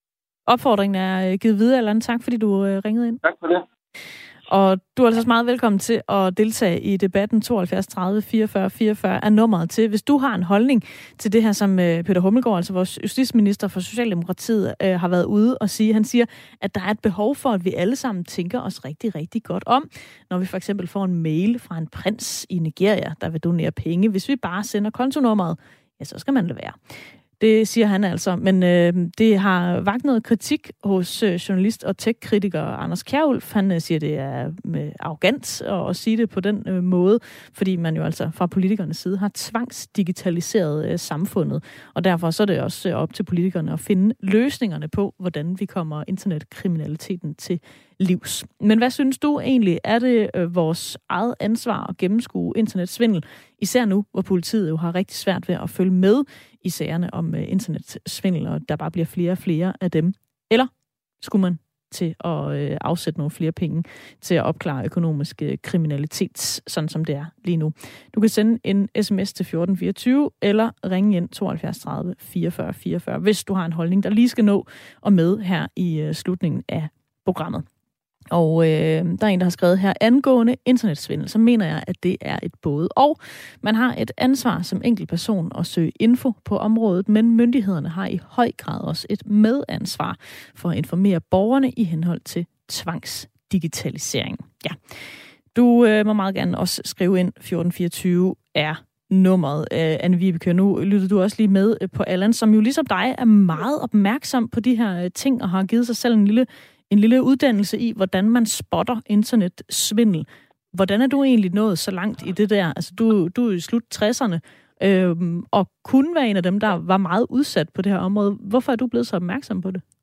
Opfordringen er givet videre, Allan. Tak, fordi du ringede ind. Tak for det. Og du er altså meget velkommen til at deltage i debatten. 72 30 44 44 er nummeret til. Hvis du har en holdning til det her, som Peter Hummelgaard, altså vores justitsminister for Socialdemokratiet, har været ude og sige. Han siger, at der er et behov for, at vi alle sammen tænker os rigtig, rigtig godt om, når vi for eksempel får en mail fra en prins i Nigeria, der vil donere penge. Hvis vi bare sender kontonummeret, ja, så skal man lade være. Det siger han altså, men det har vakt noget kritik hos journalist og tech-kritiker Anders Kjærulf. Han siger, det er arrogant at sige det på den måde, fordi man jo altså fra politikernes side har tvangsdigitaliseret samfundet, og derfor så er det også op til politikerne at finde løsningerne på, hvordan vi kommer internetkriminaliteten til livs. Men hvad synes du egentlig? Er det vores eget ansvar at gennemskue internetsvindel, især nu, hvor politiet jo har rigtig svært ved at følge med i sagerne om internetsvindel, og der bare bliver flere og flere af dem? Eller skulle man til at afsætte nogle flere penge til at opklare økonomisk kriminalitet, sådan som det er lige nu? Du kan sende en sms til 1424, eller ringe ind 72 30 44 44, hvis du har en holdning, der lige skal nå og med her i slutningen af programmet. Og der er en, der har skrevet her, angående internetsvindel, så mener jeg, at det er et både og. Man har et ansvar som enkeltperson at søge info på området, men myndighederne har i høj grad også et medansvar for at informere borgerne i henhold til tvangsdigitalisering. Ja. Du må meget gerne også skrive ind, 1424 er nummeret. Anne-Vibeke, nu lytter du også lige med på Allan, som jo ligesom dig er meget opmærksom på de her ting og har givet sig selv en lille uddannelse i, hvordan man spotter internetsvindel. Hvordan er du egentlig nået så langt i det der? Altså, du er i slut 60'erne, og kunne være en af dem, der var meget udsat på det her område. Hvorfor er du blevet så opmærksom på det?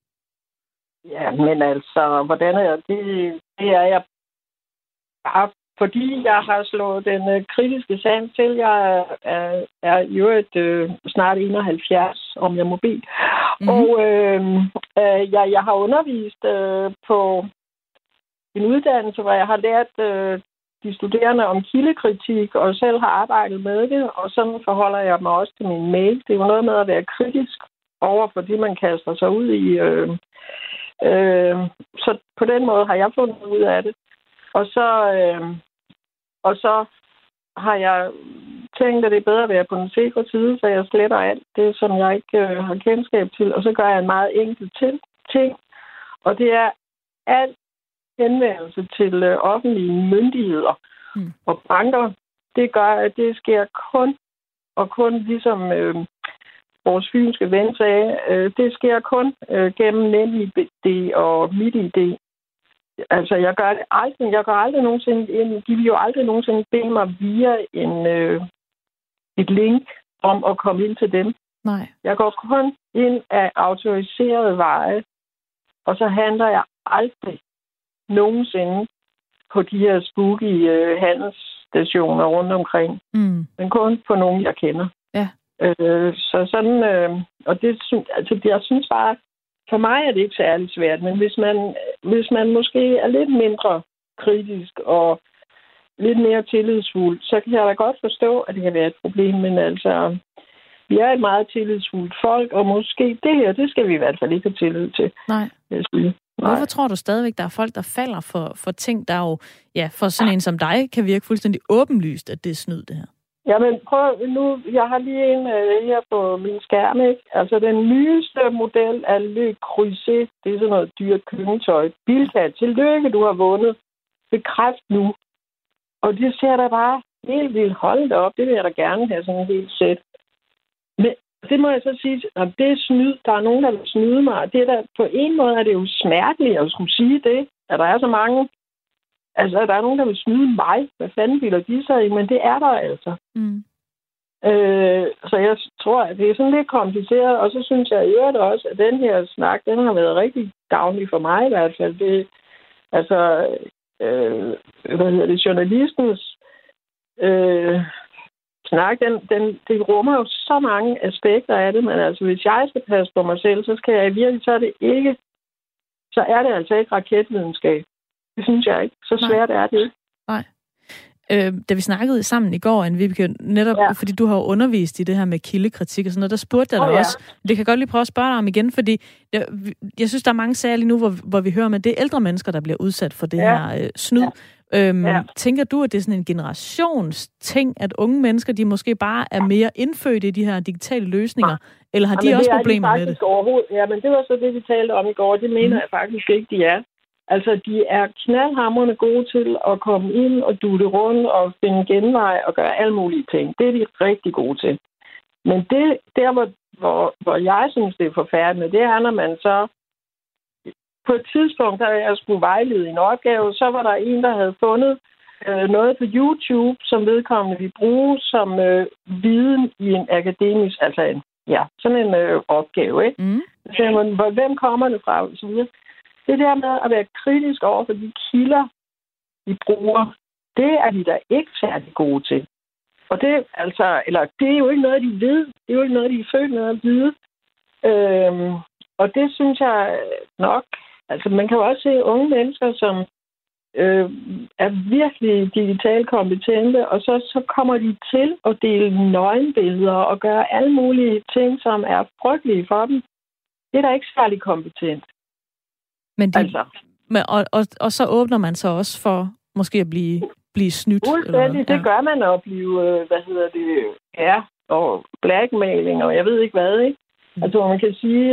Ja, men altså, hvordan er det er jeg bare fordi jeg har slået den kritiske sand til. Jeg er jo snart 71, om jeg må bede. Mm-hmm. Og jeg har undervist på en uddannelse, hvor jeg har lært de studerende om kildekritik, og selv har arbejdet med det, og sådan forholder jeg mig også til min mail. Det er jo noget med at være kritisk over for det, man kaster sig ud i. Så på den måde har jeg fundet ud af det. Og så har jeg tænkt, at det er bedre at være på den sikre side, så jeg sletter alt det, som jeg ikke har kendskab til. Og så gør jeg en meget enkelt ting, og det er alt henvendelse til offentlige myndigheder og banker. Det gør, at det sker kun ligesom vores fynske ven sagde, det sker kun gennem NemID og MitID. Altså, jeg gør aldrig nogensinde, de vil jo aldrig nogensinde bede mig via et link om at komme ind til dem. Nej. Jeg går kun ind af autoriserede veje, og så handler jeg aldrig nogensinde på de her spooky handelsstationer rundt omkring. Men kun på nogen, jeg kender. Ja. Så sådan, og det, altså, jeg synes bare, for mig er det ikke særlig svært, men hvis man måske er lidt mindre kritisk og lidt mere tillidsfuld, så kan jeg da godt forstå, at det kan være et problem, men altså, vi er et meget tillidsfuldt folk, og måske det her, det skal vi i hvert fald ikke have tillid til. Nej. Hvorfor tror du stadigvæk, der er folk, der falder for ting, der jo, ja, for sådan en som dig, kan virke fuldstændig åbenlyst, at det er snyd, det her? Jamen, prøv nu. Jeg har lige en her på min skærm, ikke? Altså, den nyeste model er Le Creuset. Det er sådan noget dyrt køkkentøj. Bilka, tillykke, du har vundet. Bekræft nu. Og det ser da bare helt vildt. Hold da op. Det vil jeg da gerne have sådan en helt sæt. Men det må jeg så sige, at det er snyd. Der er nogen, der vil snyde mig. Det er der, på en måde er det jo smerteligt at skulle sige det, at der er så mange. Altså, der er nogen, der vil snyde mig. Hvad fanden bilder de sig i? Men det er der altså. Så jeg tror, at det er sådan lidt kompliceret. Og så synes jeg i øvrigt også, at den her snak, den har været rigtig gavnlig for mig i hvert fald. Det, altså, journalistens snak, det rummer jo så mange aspekter af det. Men altså, hvis jeg skal passe på mig selv, så skal jeg virkelig, så er det altså ikke raketvidenskab. Det synes jeg ikke. Så svært er det ikke. Nej. Da vi snakkede sammen i går, Anne-Vibeke, netop fordi du har undervist i det her med kildekritik og sådan noget, der spurgte jeg dig også. Det kan jeg godt lige prøve at spørge dig om igen, fordi jeg synes, der er mange sager lige nu, hvor vi hører med, det er ældre mennesker, der bliver udsat for det her snyd. Tænker du, at det er sådan en generationsting, at unge mennesker, de måske bare er mere indfødte i de her digitale løsninger, eller har de også problemer med det? Ja, men det var så det, vi talte om i går. Det mener jeg faktisk ikke, de er. Altså, de er knaldhamrende gode til at komme ind og dutte rundt og finde genvej og gøre alle mulige ting. Det er de rigtig gode til. Men det der, hvor jeg synes, det er forfærdeligt, det er, når man så på et tidspunkt, da jeg skulle vejlede en opgave, så var der en, der havde fundet noget på YouTube, som vedkommende vi bruge som viden i en akademisk, altså sådan en opgave, ikke? Så hvem kommer det fra? Så videre. Det der med at være kritisk over for de kilder, de bruger, det er de da ikke særlig gode til. Og det, det er jo ikke noget, de ved. Det er jo ikke noget, de er født med at vide. Og det synes jeg nok. Altså, man kan jo også se unge mennesker, som er virkelig digitalt kompetente, og så kommer de til at dele nøgenbilleder og gøre alle mulige ting, som er frygtelige for dem. Det er da ikke særlig kompetent. Men og så åbner man sig også for måske at blive snydt. Fuldstændig, det gør man at blive, og blackmailing, og jeg ved ikke hvad, ikke? Altså, man kan sige,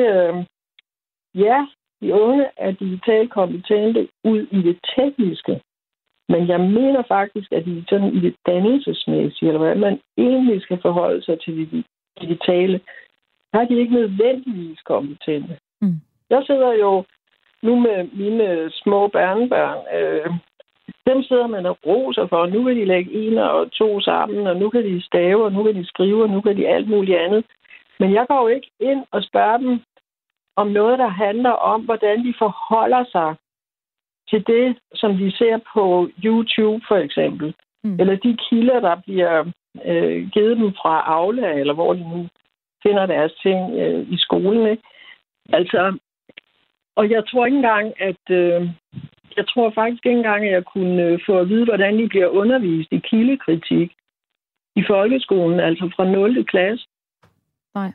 de unge er digitalt kompetente ud i det tekniske, men jeg mener faktisk, at de sådan i det dannelsesmæssige, eller hvordan man egentlig skal forholde sig til det digitale, der er de ikke nødvendigvis kompetente. Jeg sidder jo nu med mine små børnebørn, dem sidder man og roser for, og nu kan de lægge 1 og 2 sammen, og nu kan de stave, og nu kan de skrive, og nu kan de alt muligt andet. Men jeg går jo ikke ind og spørger dem om noget, der handler om, hvordan de forholder sig til det, som de ser på YouTube for eksempel. Eller de kilder, der bliver givet dem fra Aula, eller hvor de nu finder deres ting i skolen. Ikke? Altså, og jeg tror ikke engang, jeg tror faktisk ikke engang, at jeg kunne få at vide, hvordan de bliver undervist i kildekritik i folkeskolen, altså fra 0. klasse. Nej.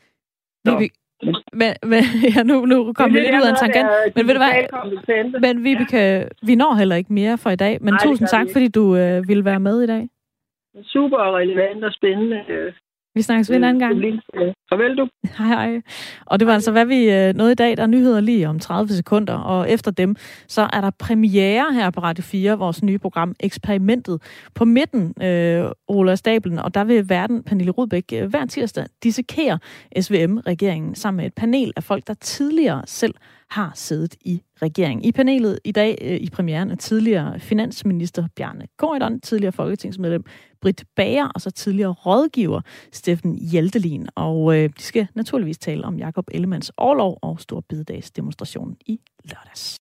Nu kom vi lidt ud af en tangent. Men ved du hvad? Men vi når heller ikke mere for i dag. Men tusind tak, fordi du ville være med i dag. Super relevant og spændende. Vi snakkes ved en anden gang. Farvel du. Hej. Og det var altså, hvad vi nåede i dag. Der er nyheder lige om 30 sekunder. Og efter dem, så er der premiere her på Radio 4, vores nye program Eksperimentet. På midten, Ola Stablen, og der vil verden Pernille Rudbæk hver tirsdag dissekere SVM-regeringen sammen med et panel af folk, der tidligere selv har siddet i regeringen. I panelet i dag i premieren er tidligere finansminister Bjarne Corydon, tidligere folketingsmedlem Britt Bager og så tidligere rådgiver Steffen Hjaltelin. Og de skal naturligvis tale om Jakob Ellemanns orlov og Store Bededags demonstrationen i lørdags.